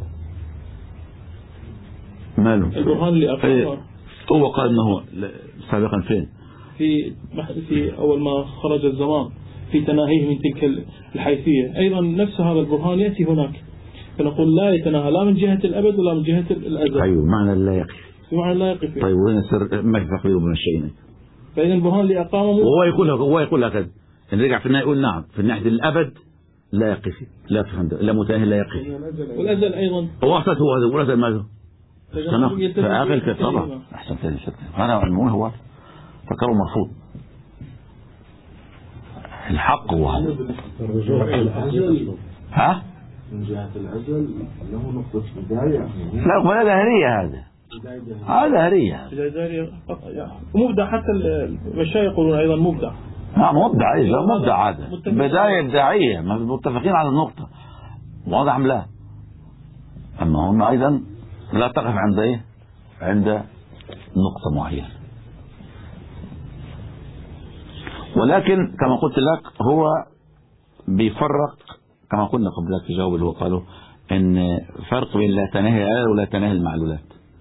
ماله؟ البرهان اللي أقام هو قال أنه سابقا فين؟ في في أول ما خرج الزمان في تناهيه من تلك الحيثية. أيضا نفس هذا البرهان يأتي هناك فنقول لا يتناهى لا من جهة الأبد ولا من جهة الأزل. أيوه معنى لا يقف. بمعنى لا يقف. طيب وين سر ما يفرق بين الشيئين؟ فإذا البرهان اللي أقامه وهو يقول هو يقول هكذا إن رجع في النهاية يقول نعم في ناحية الأبد لا يقف لا تفهم لا متاهل لا يقف. والأزل أيضا. هو أحسن هو هذا والأزل ماذا؟ فأغل كطبع أحسن ثاني شكل أنا المهم هو فكروا مرفوض. الحق هو هذا. ها؟ من جهة الأزل له نقطة بداية. لا ولا دهرية هذا. هذا دهرية. مبدع حتى المشايخ يقولون أيضا مبدع. نعم مبدع إيش مبدع هذا. بداية إبداعية متفقين على النقطة. واضح أم لا؟ أما هم أيضا لا تقف عند إيه؟ عند نقطة معينة. ولكن كما قلت لك هو بيفرق كما قلنا قبل ذلك في الجواب اللي هو قالوا ان فرق بين لا تناهي العلل ولا تناهي المعلولات.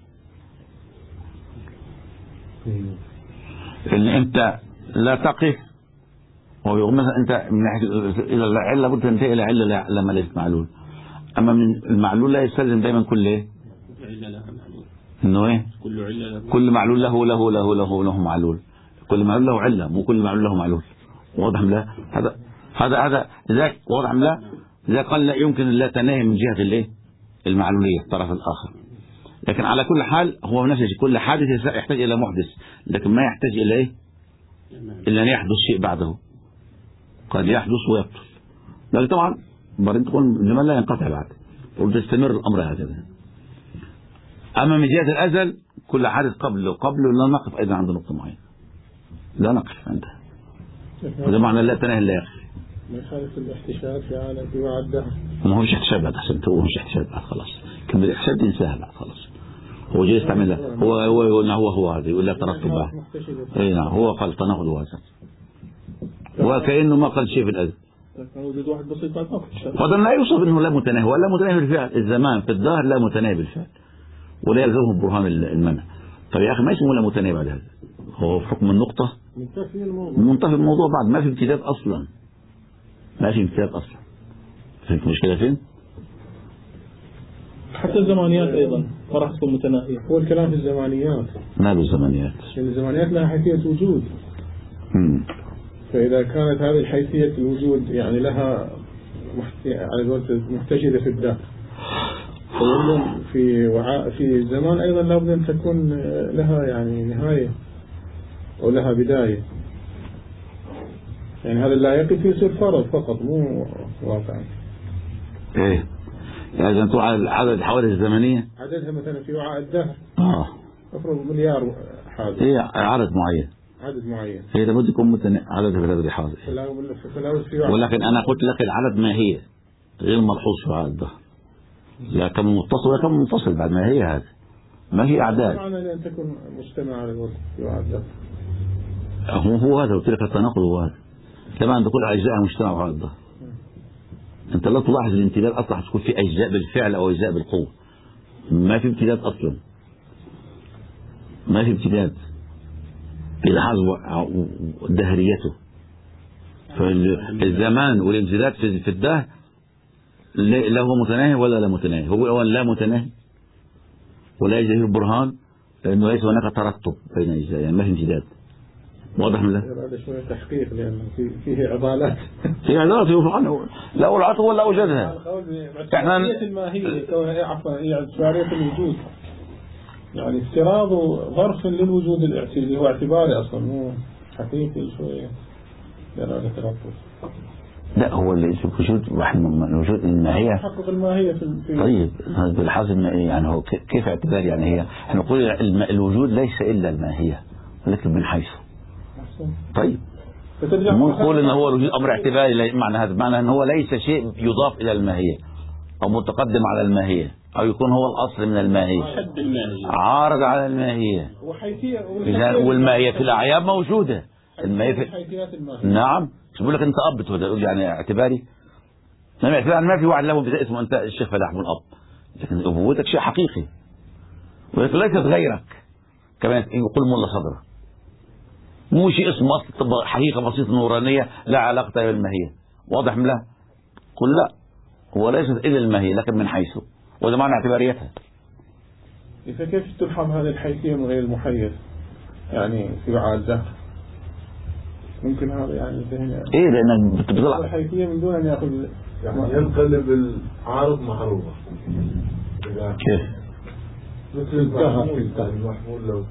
ان انت لا تقف هو مثلا انت من ناحيه الى العله بد تنتهي الى عله لما ليست معلول. اما من المعلول لا يستلزم دايما كل ايه؟ عله لها معلول. انه ايه؟ كل عله له كل معلول له له له له له معلول. كل معلول له عله مو كل معلول له معلول. واضح ام لا؟ هذا هذا هذا لذلك واضح ام لا؟ لذلك قال لا يمكن لا تناهي من جهه الايه؟ المعلوليه الطرف الاخر. لكن على كل حال هو نفس الشيء، كل حادث يحتاج الى محدث، لكن ما يحتاج الى ايه؟ الا ان يحدث شيء بعده. قد يحدث ويبطل. لكن طبعا بعدين تكون زمان لا ينقطع بعد وتستمر الامر هكذا. اما من جهه الازل كل حادث قبله قبله لا نقف ايضا عند نقطه معينه. لا نقف عندها. وده معنى لا تناهي لا يخفي. ما يخالف الاحتشاد في عالم في وعد الدهر. ما هوش احتشاد بعد عشان تقول مش احتشاد بعد خلاص. كلمه الاحتشاد دي انساها بعد خلاص. هو جاي يستعملها هو هو هو هو, هو هذا يقول لك ترتب بعد. اي نعم هو قال تناقض واسع. وكأنه ما قال شيء في الأذن. وجود واحد بسيط ما هذا لا يوصف انه لا متناهي ولا متناهي بالفعل. الزمان في الظاهر لا متناهي بالفعل ولا يلزمه برهان المنع. طيب يا اخي ما اسمه لا متناهي بعد هذا. هو في حكم النقطة منتهي الموضوع بعد ما في امتداد اصلا. ما في امتداد اصلا. فهمت المشكلة فين؟ حتى الزمانيات ايضا ما راح تكون متناهية. هو الكلام في الزمانيات. ما بالزمانيات. يعني الزمانيات لها حيثية وجود. امم فإذا كانت هذه الحيثية الوجود يعني لها على قولتك محتشدة في الذات، فيقولون في وعاء في الزمان أيضا لابد أن تكون لها يعني نهاية أو لها بداية. يعني هذا لا يقف يصير فرض فقط مو واقع. إيه يعني أنتوا على عدد الحوادث الزمنية عددها مثلا في وعاء الدهر آه أفرض مليار حادث. إيه عدد معين. عدد معين. هي لابد يكون متن... عدد غير حاضر. ولكن أنا قلت لك العدد ما هي غير ملحوظ في وعاء الدهر. لا كم متصل ولا كم منفصل بعد ما هي هذا. ما هي أعداد. معنى أن تكون مجتمع على الوقت في وعاء الدهر. هو هو هذا قلت لك التناقض هو هذا. طبعا عند كل أجزاء مجتمع وعاء الدهر. أنت لا تلاحظ الامتداد أصلا تكون في أجزاء بالفعل أو أجزاء بالقوة. ما في امتداد أصلا. ما في امتداد. إلحاظ دهريته. فالزمان والامتداد في الدهر لا هو متناهي ولا لا متناهي. هو الأول لا متناهي ولا يوجد فيه برهان لأنه ليس هناك ترتب بين أجزاء يعني ما في امتداد. واضح من لا؟ هذا شوية تحقيق لأنه فيه عضالات. فيه عضالات يوضح لا والعطف ولا أوجدها. احنا الماهية كونها عفوا هي اعتبارية الوجود. يعني افتراض ظرف للوجود الاعتباري هو اعتباري أصلا مو حقيقي شوية. لأنه ترتب. لا هو اللي الوجود الوجود الماهية حقق الماهية في طيب بالحظ المائي يعني هو كيف اعتبار يعني هي احنا نقول الوجود ليس إلا الماهية ولكن من حيث طيب مو نقول ان هو الوجود امر اعتباري معنى هذا معنى ان هو ليس شيء يضاف الى الماهية او متقدم على الماهية او يكون هو الاصل من الماهية عارض على الماهية والماهية في الاعيان موجودة الماهية في نعم مش بقول لك انت اب تقول يعني اعتباري نعم اعتباري ما في واحد له اسمه انت الشيخ فلاح بن اب لكن ابوتك شيء حقيقي ولكن ليست غيرك كما يقول ملا صدره مو شيء اسمه اصل حقيقه بسيطه نورانيه لا علاقه بالماهيه واضح من لا قل لا هو ليست الا الماهيه لكن من حيث وده معنى اعتباريتها. إذا كيف تلحظ هذه الحيثيه من غير المحيز يعني في وعاء الدهر ممكن هذا يعني ذهن ايه لانك بتطلع الحيثيه من دون ان ياخذ يعني ينقلب العارض معروفه كيف مثل الدهر المحمول لو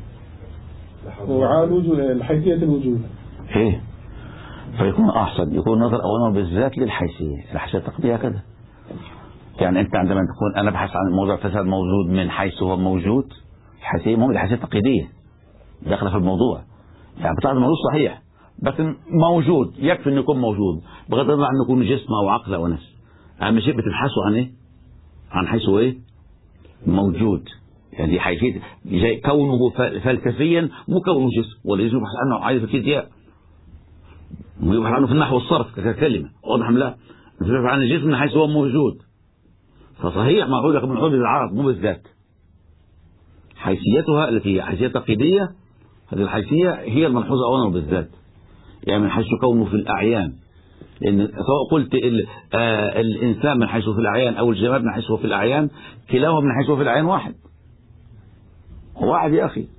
وعاء الوجود الحيثيه الوجود ايه فيكون احسن يكون نظر اولا بالذات للحيثيه الحيثيه تقضيها كده يعني انت عندما تكون انا ابحث عن موضوع فساد موجود من حيث هو موجود الحيثيه مهم الحيثيه التقليديه داخله في الموضوع يعني بتاع الموضوع صحيح بس موجود يكفي انه يكون موجود بغض النظر عن انه يكون جسم او عقل او نفس اهم شيء بتبحثوا عن ايه عن حيث ايه موجود يعني حيثية كونه فلسفيا مو كونه جسم، ولا يجب يبحث عنه عايز في الفيزياء ويبحث عنه في النحو والصرف ككلمة، واضح أم لا؟ يبحث عن الجسم من حيث هو موجود. فصحيح ما أقول لك من حدود العرض مو بالذات، حيثيتها التي هي حيثية تقليدية، هذه الحيثية هي الملحوظة أولا بالذات، يعني من حيث كونه في الأعيان. لأن سواء قلت ال آه الإنسان من حيث في الأعيان أو الجماد من حيث هو في الأعيان، كلاهما من حيث هو في الأعيان واحد واحد يا أخي.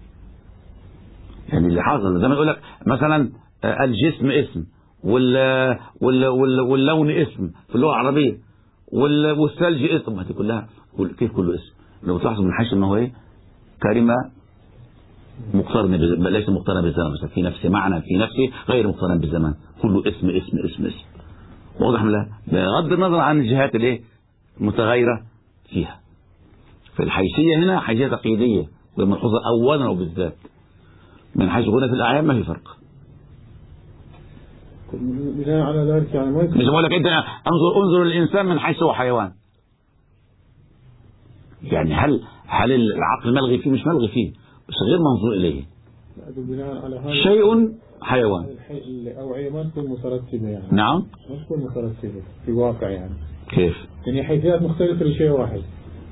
يعني اللي حاصل زي ما يقول لك مثلا آه الجسم اسم، وال وال وال واللون اسم في اللغة العربية، والثلج اسم، هذه كلها كيف كله اسم؟ لو تلاحظوا من حيث أنه هو إيه؟ كلمة مقترنة ليس مقترنة بالزمان، بس في نفسه معنى في نفسه غير مقترن بالزمان، كله اسم اسم اسم اسم. واضح ولا؟ بغض النظر عن الجهات الايه متغيرة فيها. فالحيثية هنا حيثية تقييدية وملحوظة أولا وبالذات، من حيث هنا في الأعيان ما في فرق. بناء على ذلك يعني ما مش بقول لك أنت انظر انظر الإنسان من حيث هو حيوان. يعني هل هل العقل ملغي فيه؟ مش ملغي فيه، بس غير منظور إليه. شيء حيوان. الأوعية ما تكون مترتبة يعني. نعم. ما تكون مترتبة في واقع يعني. كيف؟ يعني حيثيات مختلفة لشيء واحد.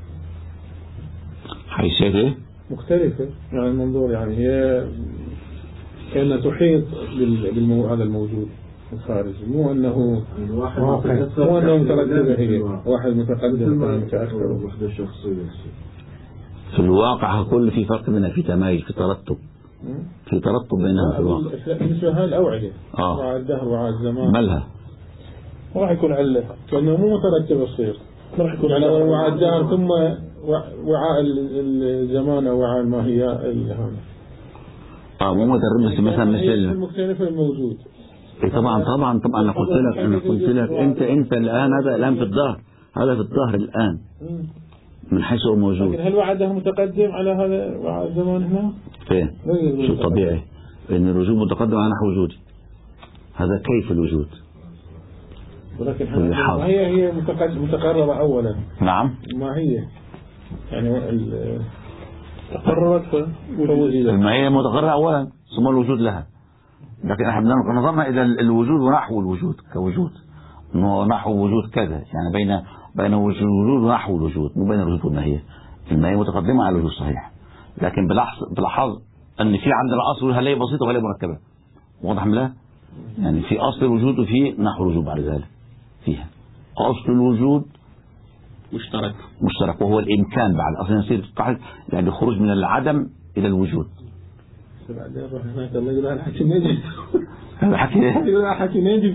حيثيات إيه؟ مختلفة يعني المنظور يعني هي كأنها تحيط بالمو هذا الموجود الخارجي، مو أنه واحد مو أنه مترتبة هي واحد متقدم ثاني متأخر. وحدة شخصية. في الواقع كل في فرق بينها، في تمايز، في ترتب، في ترتب بينها في الواقع. بالنسبة هاي الأوعية آه. وعاء الدهر وعاء الزمان مالها؟ ما راح يكون علة لأنه مو مترتب الصير، ما راح يكون على وعاء الدهر ثم وعاء الزمان أو وعاء الماهية اللي هذا. اه مو مترتب مثلا مثل المختلف الموجود. طبعا طبعا طبعا أنا قلت لك أنا قلت لك أنت أنت الآن هذا الآن في الظهر، هذا في الظهر الآن من حيث هو موجود. لكن هل وعاء الدهر متقدم على هذا وعاء الزمان هنا؟ فين؟ شو طبيعي؟ لأن الوجود متقدم على نحو وجودي. هذا كيف الوجود؟ ولكن ما هي هي متقربة أولا. نعم. ما هي يعني تقررت فوجدت. ما هي متقربة أولا ثم الوجود لها. لكن احنا نظرنا إلى الوجود ونحو الوجود كوجود، إنه نحو وجود كذا، يعني بين بين الوجود ونحو الوجود، مو بين الوجود والماهية. الماهية متقدمة على الوجود صحيح، لكن بلاحظ أن في عندنا أصل هلية بسيطة وهلية مركبة. واضح لا؟ يعني في أصل الوجود وفي نحو الوجود بعد ذلك فيها. أصل الوجود مشترك مشترك وهو الإمكان، بعد أصلا يصير قاعد يعني الخروج من العدم إلى الوجود. بعدين روح هناك الله يقول أنا حكي نجي هذا حكي يقول أنا حكي نجي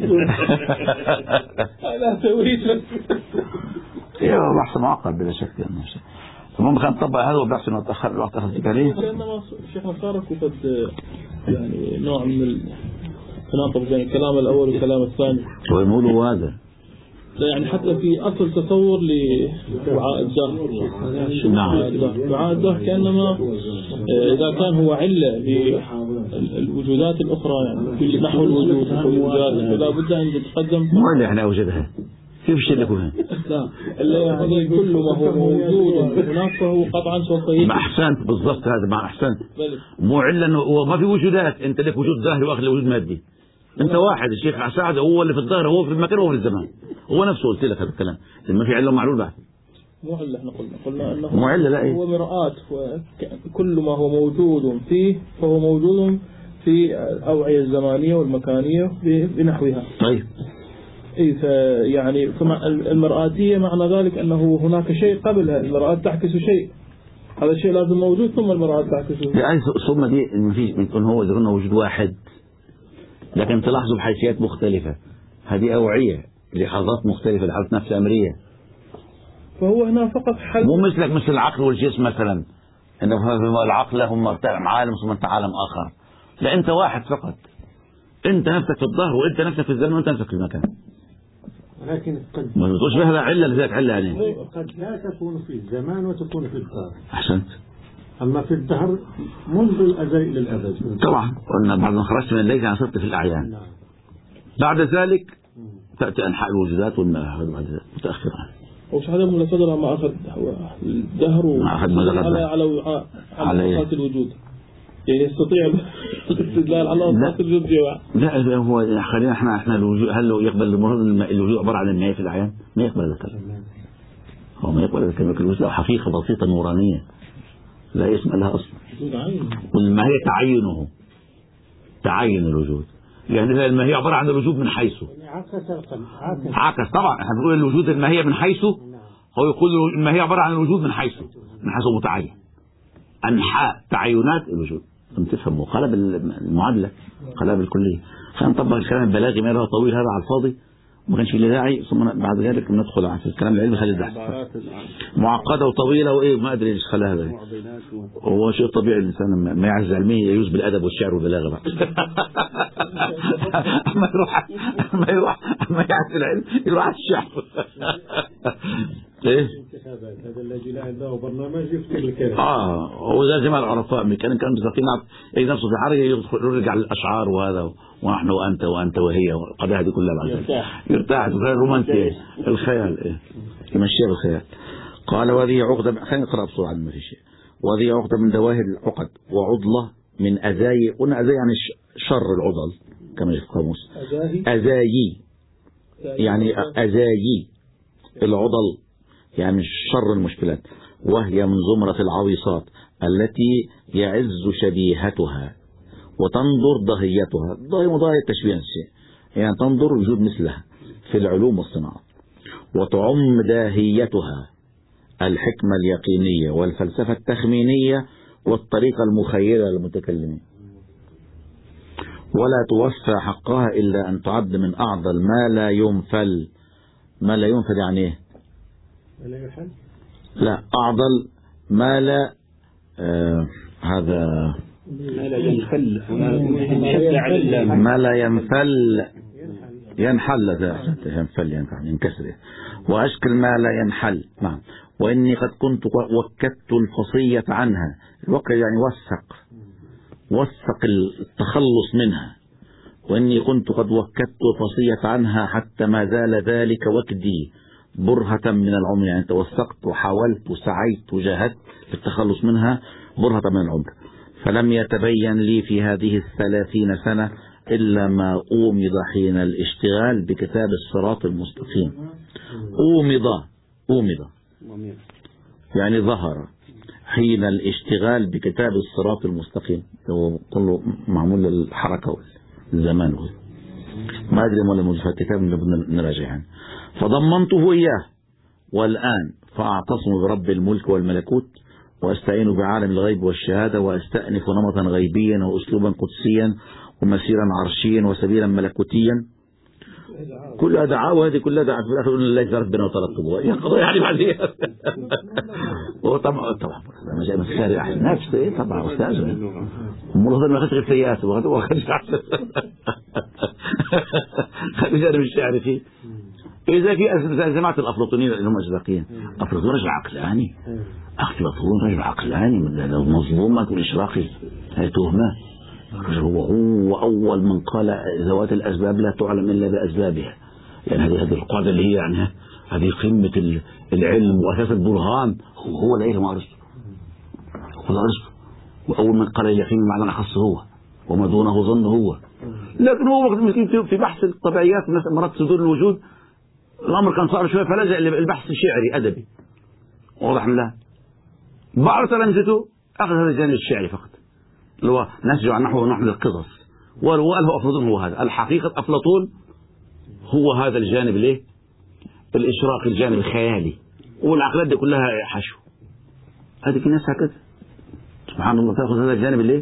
أنا سويت لك إيه بحث معقد بلا شك يعني. المهم خلينا نطبق هذا وبحث إنه تأخر الوقت أخذ عليه. لأنما شيخنا صار قد يعني نوع من التناقض بين الكلام الأول والكلام الثاني. شو يقولوا هذا؟ لا يعني حتى في أصل تصور لوعاء الدهر. نعم. وعاء الدهر كأنما إذا كان هو علة للوجودات الأخرى يعني في نحو الوجود والوجودات فلا بد أن يتقدم. مو اللي احنا وجدها. كيف شلكوا هنا؟ لا إلا يعني كل ما هو موجود هناك فهو قطعا سوف يجب. ما أحسنت بالضبط هذا ما أحسنت. مو علة إنه وما في وجودات، أنت لك وجود ظاهري وآخر وجود مادي. أنت واحد الشيخ سعد هو اللي في الظاهر، هو في المكان وهو في الزمان، هو نفسه قلت لك هذا الكلام، ما في علة معلول بعد. مو علة احنا قلنا قلنا أنه مو علة لا إيه؟ هو مرآة، وكل ما هو موجود فيه فهو موجود في الأوعية الزمانية والمكانية بنحوها. طيب. إيه يعني المرآتية معنى ذلك أنه هناك شيء قبلها، المرآة تعكس شيء، هذا الشيء لازم موجود ثم المرآة تعكسه. يعني ثم دي ما فيش بنقول هو إذا كنا وجود واحد، لكن تلاحظوا بحيثيات مختلفة، هذه أوعية لحظات مختلفة، لحظات نفس أمرية. فهو هنا فقط حل مو مثلك مثل العقل والجسم مثلا، إنه العقل هم عالم ثم أنت عالم آخر، لا أنت واحد فقط، أنت نفسك في الظهر وأنت نفسك في الزمن وأنت نفسك في المكان. لكن قد ما تقولش بهذا علة لذلك علة يعني. قد لا تكون في الزمان وتكون في الظهر. أحسنت. أما في الدهر منذ الأزل إلى الأبد. طبعا قلنا بعد ما خرجت من الليل أنا صرت في الأعيان. بعد ذلك تأتي أنحاء الوجودات والمتأخرة. وش هذا من صدر ما أخذ الدهر على على وعاء على صفات الوجود، يعني يستطيع الاستدلال على صفات الوجود. لا هو خلينا احنا احنا الوجود، هل يقبل الوجود عبارة عن النهاية في الأعيان؟ ما يقبل هذا الكلام، هو ما يقبل هذا الكلام. الوجود له حقيقة بسيطة نورانية لا اسم لها أصلا، ما هي تعينه، تعين الوجود. يعني الماهية عبارة عن الوجود من حيث عكس. طبعا احنا بنقول الوجود الماهية من حيث، هو يقول الماهية عبارة عن الوجود من حيث، من حيث متعين، أنحاء تعينات الوجود. انت تفهموا قلب المعادلة، قلب الكلية. خلينا نطبق الكلام البلاغي ما له طويل هذا على الفاضي ما كانش له داعي، ثم بعد ذلك ندخل في الكلام العلمي. خلي البحث معقدة وطويلة وايه ما ادري ايش خلاها هذا. هو شيء طبيعي الانسان ما يعز علمية يجوز بالادب والشعر والبلاغة بقى. ما يروح ما يروح ما يعز العلم يروح على الشعر. ايه هذا الذي لا عنده برنامج يفتي الكلام. اه هو زي ما العرفاء كان كان مستقيم اي نفسه في حركه يرجع للاشعار وهذا ونحن وانت وانت وهي القضايا هذه كلها بعد يرتاح يرتاح الرومانسيه الخيال ايه يمشيها بالخيال. قال وهذه عقده، خلينا نقرا بسرعه ما في شيء. وهذه عقده من دواهر العقد وعضله من اذاي، قلنا اذاي يعني شر العضل كما في القاموس، اذاي يعني اذاي العضل يعني شر المشكلات، وهي من زمرة العويصات التي يعز شبيهتها وتنظر ضهيتها. ضهي مضاهي التشبيه الشيء يعني تنظر وجود مثلها في العلوم والصناعات، وتعم داهيتها الحكمة اليقينية والفلسفة التخمينية والطريقة المخيلة للمتكلمين، ولا توفى حقها إلا أن تعد من أعضل ما لا ينفل. ما لا ينفل يعني ايه؟ لا أعضل ما لا آه هذا ما لا ينفل ما لا ينفل ينحل ذا ينفل ينكسر، وأشكل ما لا ينحل. نعم. وإني قد كنت وكدت الفصية عنها، الوكد يعني وثق وثق التخلص منها. وإني كنت قد وكدت الفصية عنها حتى ما زال ذلك وكدي برهة من العمر، يعني توثقت وحاولت وسعيت وجاهدت في التخلص منها برهة من العمر. فلم يتبين لي في هذه الثلاثين سنة إلا ما أومض حين الاشتغال بكتاب الصراط المستقيم. أومض أومض يعني ظهر حين الاشتغال بكتاب الصراط المستقيم، هو كله معمول للحركة والزمان ما أدري ولا موجود في الكتاب نراجع يعني. فضمنته إياه والآن فأعتصم برب الملك والملكوت، وأستعين بعالم الغيب والشهادة، وأستأنف نمطا غيبيا وأسلوبا قدسيا ومسيرا عرشيا وسبيلا ملكوتيا. كل دعاء وهذه كلها دعاء في الآخر الله يزارك بنا وطلبته يا قضاء يعني بعدين. وطبعا طبعا ما جاء مساري أحسن نفس إيه طبعا أستاذ والله ما خدش سيئات وخدش أحسن خلي جانب الشعر فيه. إذا في جماعة الأفلاطونيين اللي هم أزبقيين، أفلاطون رجل عقلاني، أفلاطون رجل عقلاني مظلومة والإشراقي هي تهمة. هو هو أول من قال ذوات الأسباب لا تعلم إلا بأسبابها، يعني هذه هذه القاعدة اللي هي يعني هذه قمة العلم وأساس البرهان. هو هو لا يفهم أرسطو، هو أرسطو. وأول من قال اليقين معنى أخص هو وما دونه ظن هو. لكن هو في بحث الطبيعيات مرات صدور الوجود الأمر كان صعب شوية فلجأ البحث الشعري أدبي. واضح من لا بعض تلامذته أخذ هذا الجانب الشعري فقط اللي هو نسج عن نحو نحو القصص، وقال هو أفلاطون هو هذا الحقيقة. أفلاطون هو هذا الجانب ليه الإشراقي، الجانب الخيالي، والعقلات دي كلها حشو. هذه في ناس هكذا سبحان الله تأخذ هذا الجانب ليه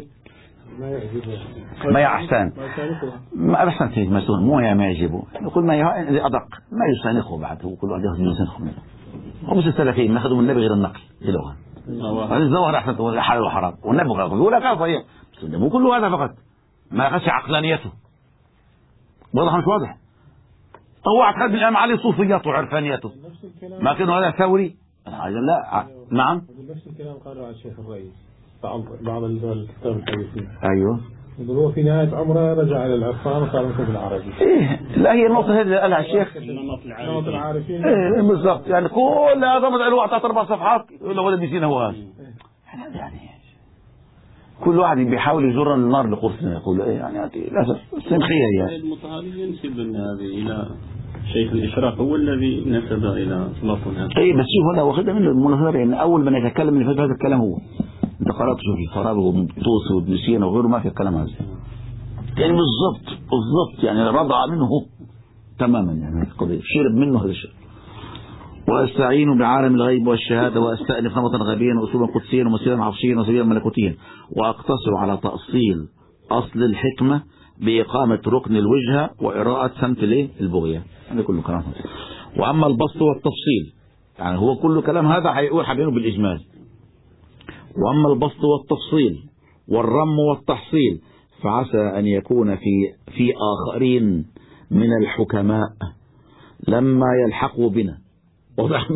ما يحسن ما أحسن فيه مسؤول مو هي ما يجيبه يقول ما يه أدق ما يسانخه بعد هو كل واحد يأخذ من يسانخه منه. هم السلفيين ما أخذوا من النبي غير النقل إلوها هذا الزوهر أحسن ولا حلال وحرام والنبي قال يقول لك طيب بس مو كل هذا فقط ما يخش عقلانيته. واضح مش واضح؟ طوعت خد الإمام علي صوفياته وعرفانيته ما كانوا هذا ثوري لا نعم نفس الكلام قالوا على الشيخ الرئيس بعض الكتاب الحديثين. أيوه هو في نهاية عمره رجع إلى العرفان وصار مثل العربي. إيه لا هي النقطة هذه اللي قالها الشيخ. نمط العارفين. إيه بالضبط يعني كل هذا مضى له أعطاه أربع صفحات ولا ولا بيسين هو هذا. يعني كل واحد بيحاول يجر النار لقرصنا يقول إيه يعني للأسف سمخية يعني. المطالب ينسب هذه إلى شيخ الإشراق هو الذي نسب إلى باطن هذا. إيه بس شوف هذا واخدها منه المناظرة يعني أول ما نتكلم اللي فات هذا الكلام هو. أنت قرأت شوف الفارابي وابن طوسي وابن سينا وغيره ما في الكلام هذا. يعني بالضبط بالضبط يعني رضع منه تماما يعني القضية شرب منه هذا الشيء. واستعين بعالم الغيب والشهادة واستأنف نمطا غيبيا وأسلوبا قدسيا ومسيرا عرشيا وسبيلا ملكوتيا وأقتصر على تأصيل أصل الحكمة بإقامة ركن الوجهة وإراءة سمت البغية. هذا كله كلام. وأما البسط والتفصيل يعني هو كل كلام هذا هيقول حبينه بالإجمال. وأما البسط والتفصيل والرم والتحصيل فعسى أن يكون في في آخرين من الحكماء لما يلحقوا بنا وضع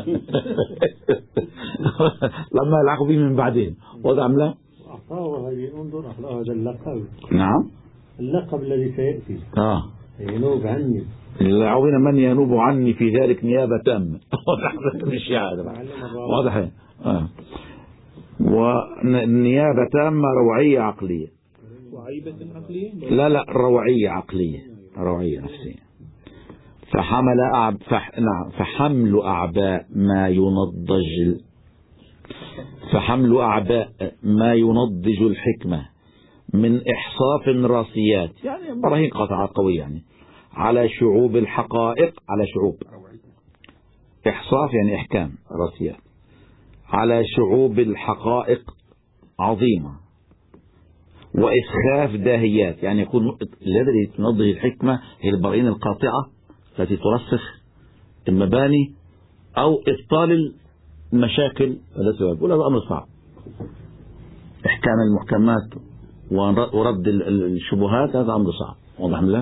لما يلحقوا به من بعدين وضع لا أعطاه هذه انظر أخلاق هذا اللقب. نعم اللقب الذي سيأتي آه ينوب عني يلعون من ينوب عني في ذلك نيابة تامة مش هذا واضح آه. ونيابة تامة روعية عقلية وعيبة عقلية لا لا روعية عقلية روعية نفسية. فحمل أعب فح... نعم فحمل أعباء ما ينضج فحمل أعباء ما ينضج الحكمة من إحصاف راسيات يعني براهين قطعات قوية يعني على شعوب الحقائق على شعوب إحصاف يعني إحكام راسيات على شعوب الحقائق عظيمة وإسخاف داهيات يعني يكون الذي تنضج الحكمة هي البراهين القاطعة التي ترسخ المباني أو إبطال المشاكل هذا سبب ولا أمر صعب. إحكام المحكمات ورد الشبهات هذا أمر صعب واضح له.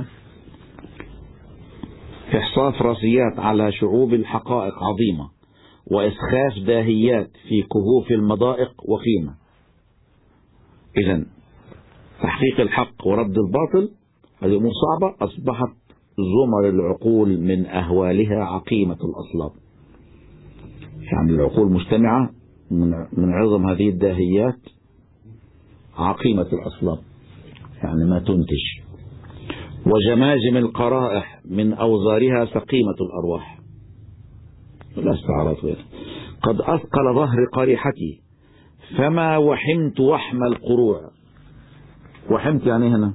إحصاف راسيات على شعوب الحقائق عظيمة وإسخاف داهيات في كهوف المضائق وقيمة. إذن تحقيق الحق ورد الباطل هذه أمور صعبة أصبحت زمر العقول من أهوالها عقيمة الأصلاب. يعني العقول مجتمعة من عظم هذه الداهيات عقيمة الأصلاب يعني ما تنتج. وجماجم القرائح من أوزارها سقيمة الأرواح لا استعارات غير. قد أثقل ظهر قريحتي فما وحمت وحم القروع. وحمت يعني هنا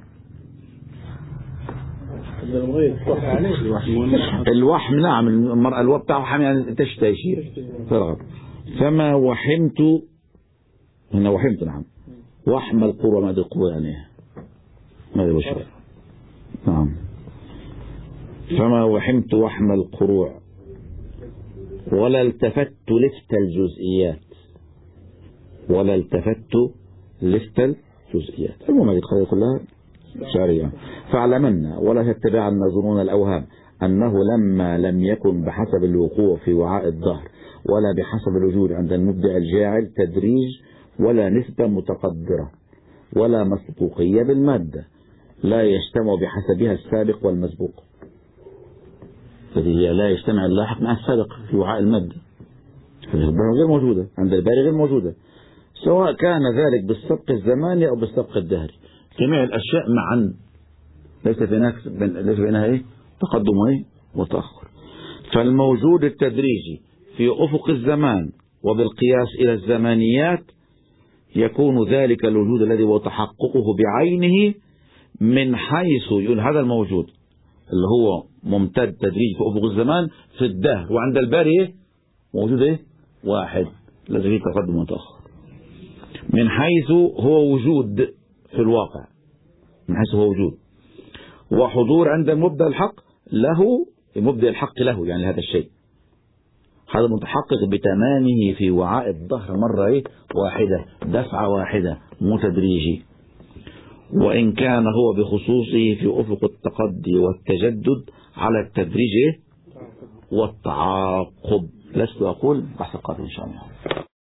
الوحم نعم المرأة الوحم بتاعه حم يعني تشتهي شيء فرغب. فما وحمت هنا وحمت نعم وحم القروع ما هذه القروع يعني ما هذا وشرع نعم. فما وحمت وحم القروع ولا التفت لفت الجزئيات ولا التفت لفت الجزئيات. المهم هذه القضية كلها شرعية. فاعلمنا ولا تتبعن ظنون الأوهام أنه لما لم يكن بحسب الوقوع في وعاء الظهر ولا بحسب الوجود عند المبدع الجاعل تدريج ولا نسبة متقدرة ولا مسبوقية بالمادة لا يجتمع بحسبها السابق والمسبوق. فهي لا يجتمع اللاحق مع السابق في وعاء المادة غير موجودة عند الباري غير موجودة سواء كان ذلك بالسبق الزماني أو بالسبق الدهري. جميع الأشياء معا ليس بينها ليس بينها إيه تقدم إيه وتأخر. فالموجود التدريجي في أفق الزمان وبالقياس إلى الزمانيات يكون ذلك الوجود الذي هو تحققه بعينه من حيث يقول هذا الموجود اللي هو ممتد تدريجي في أفق الزمان في الدهر وعند الباري إيه موجود إيه واحد الذي فيه تقدم وتأخر من حيث هو وجود في الواقع من حيث هو وجود وحضور عند المبدأ الحق له مبدأ الحق له يعني هذا الشيء هذا متحقق بتمامه في وعاء الظهر مرة إيه واحدة دفعة واحدة متدريجي. وإن كان هو بخصوصه في أفق التقدي والتجدد على التدريج والتعاقب. لست أقول بحث قادم إن شاء الله.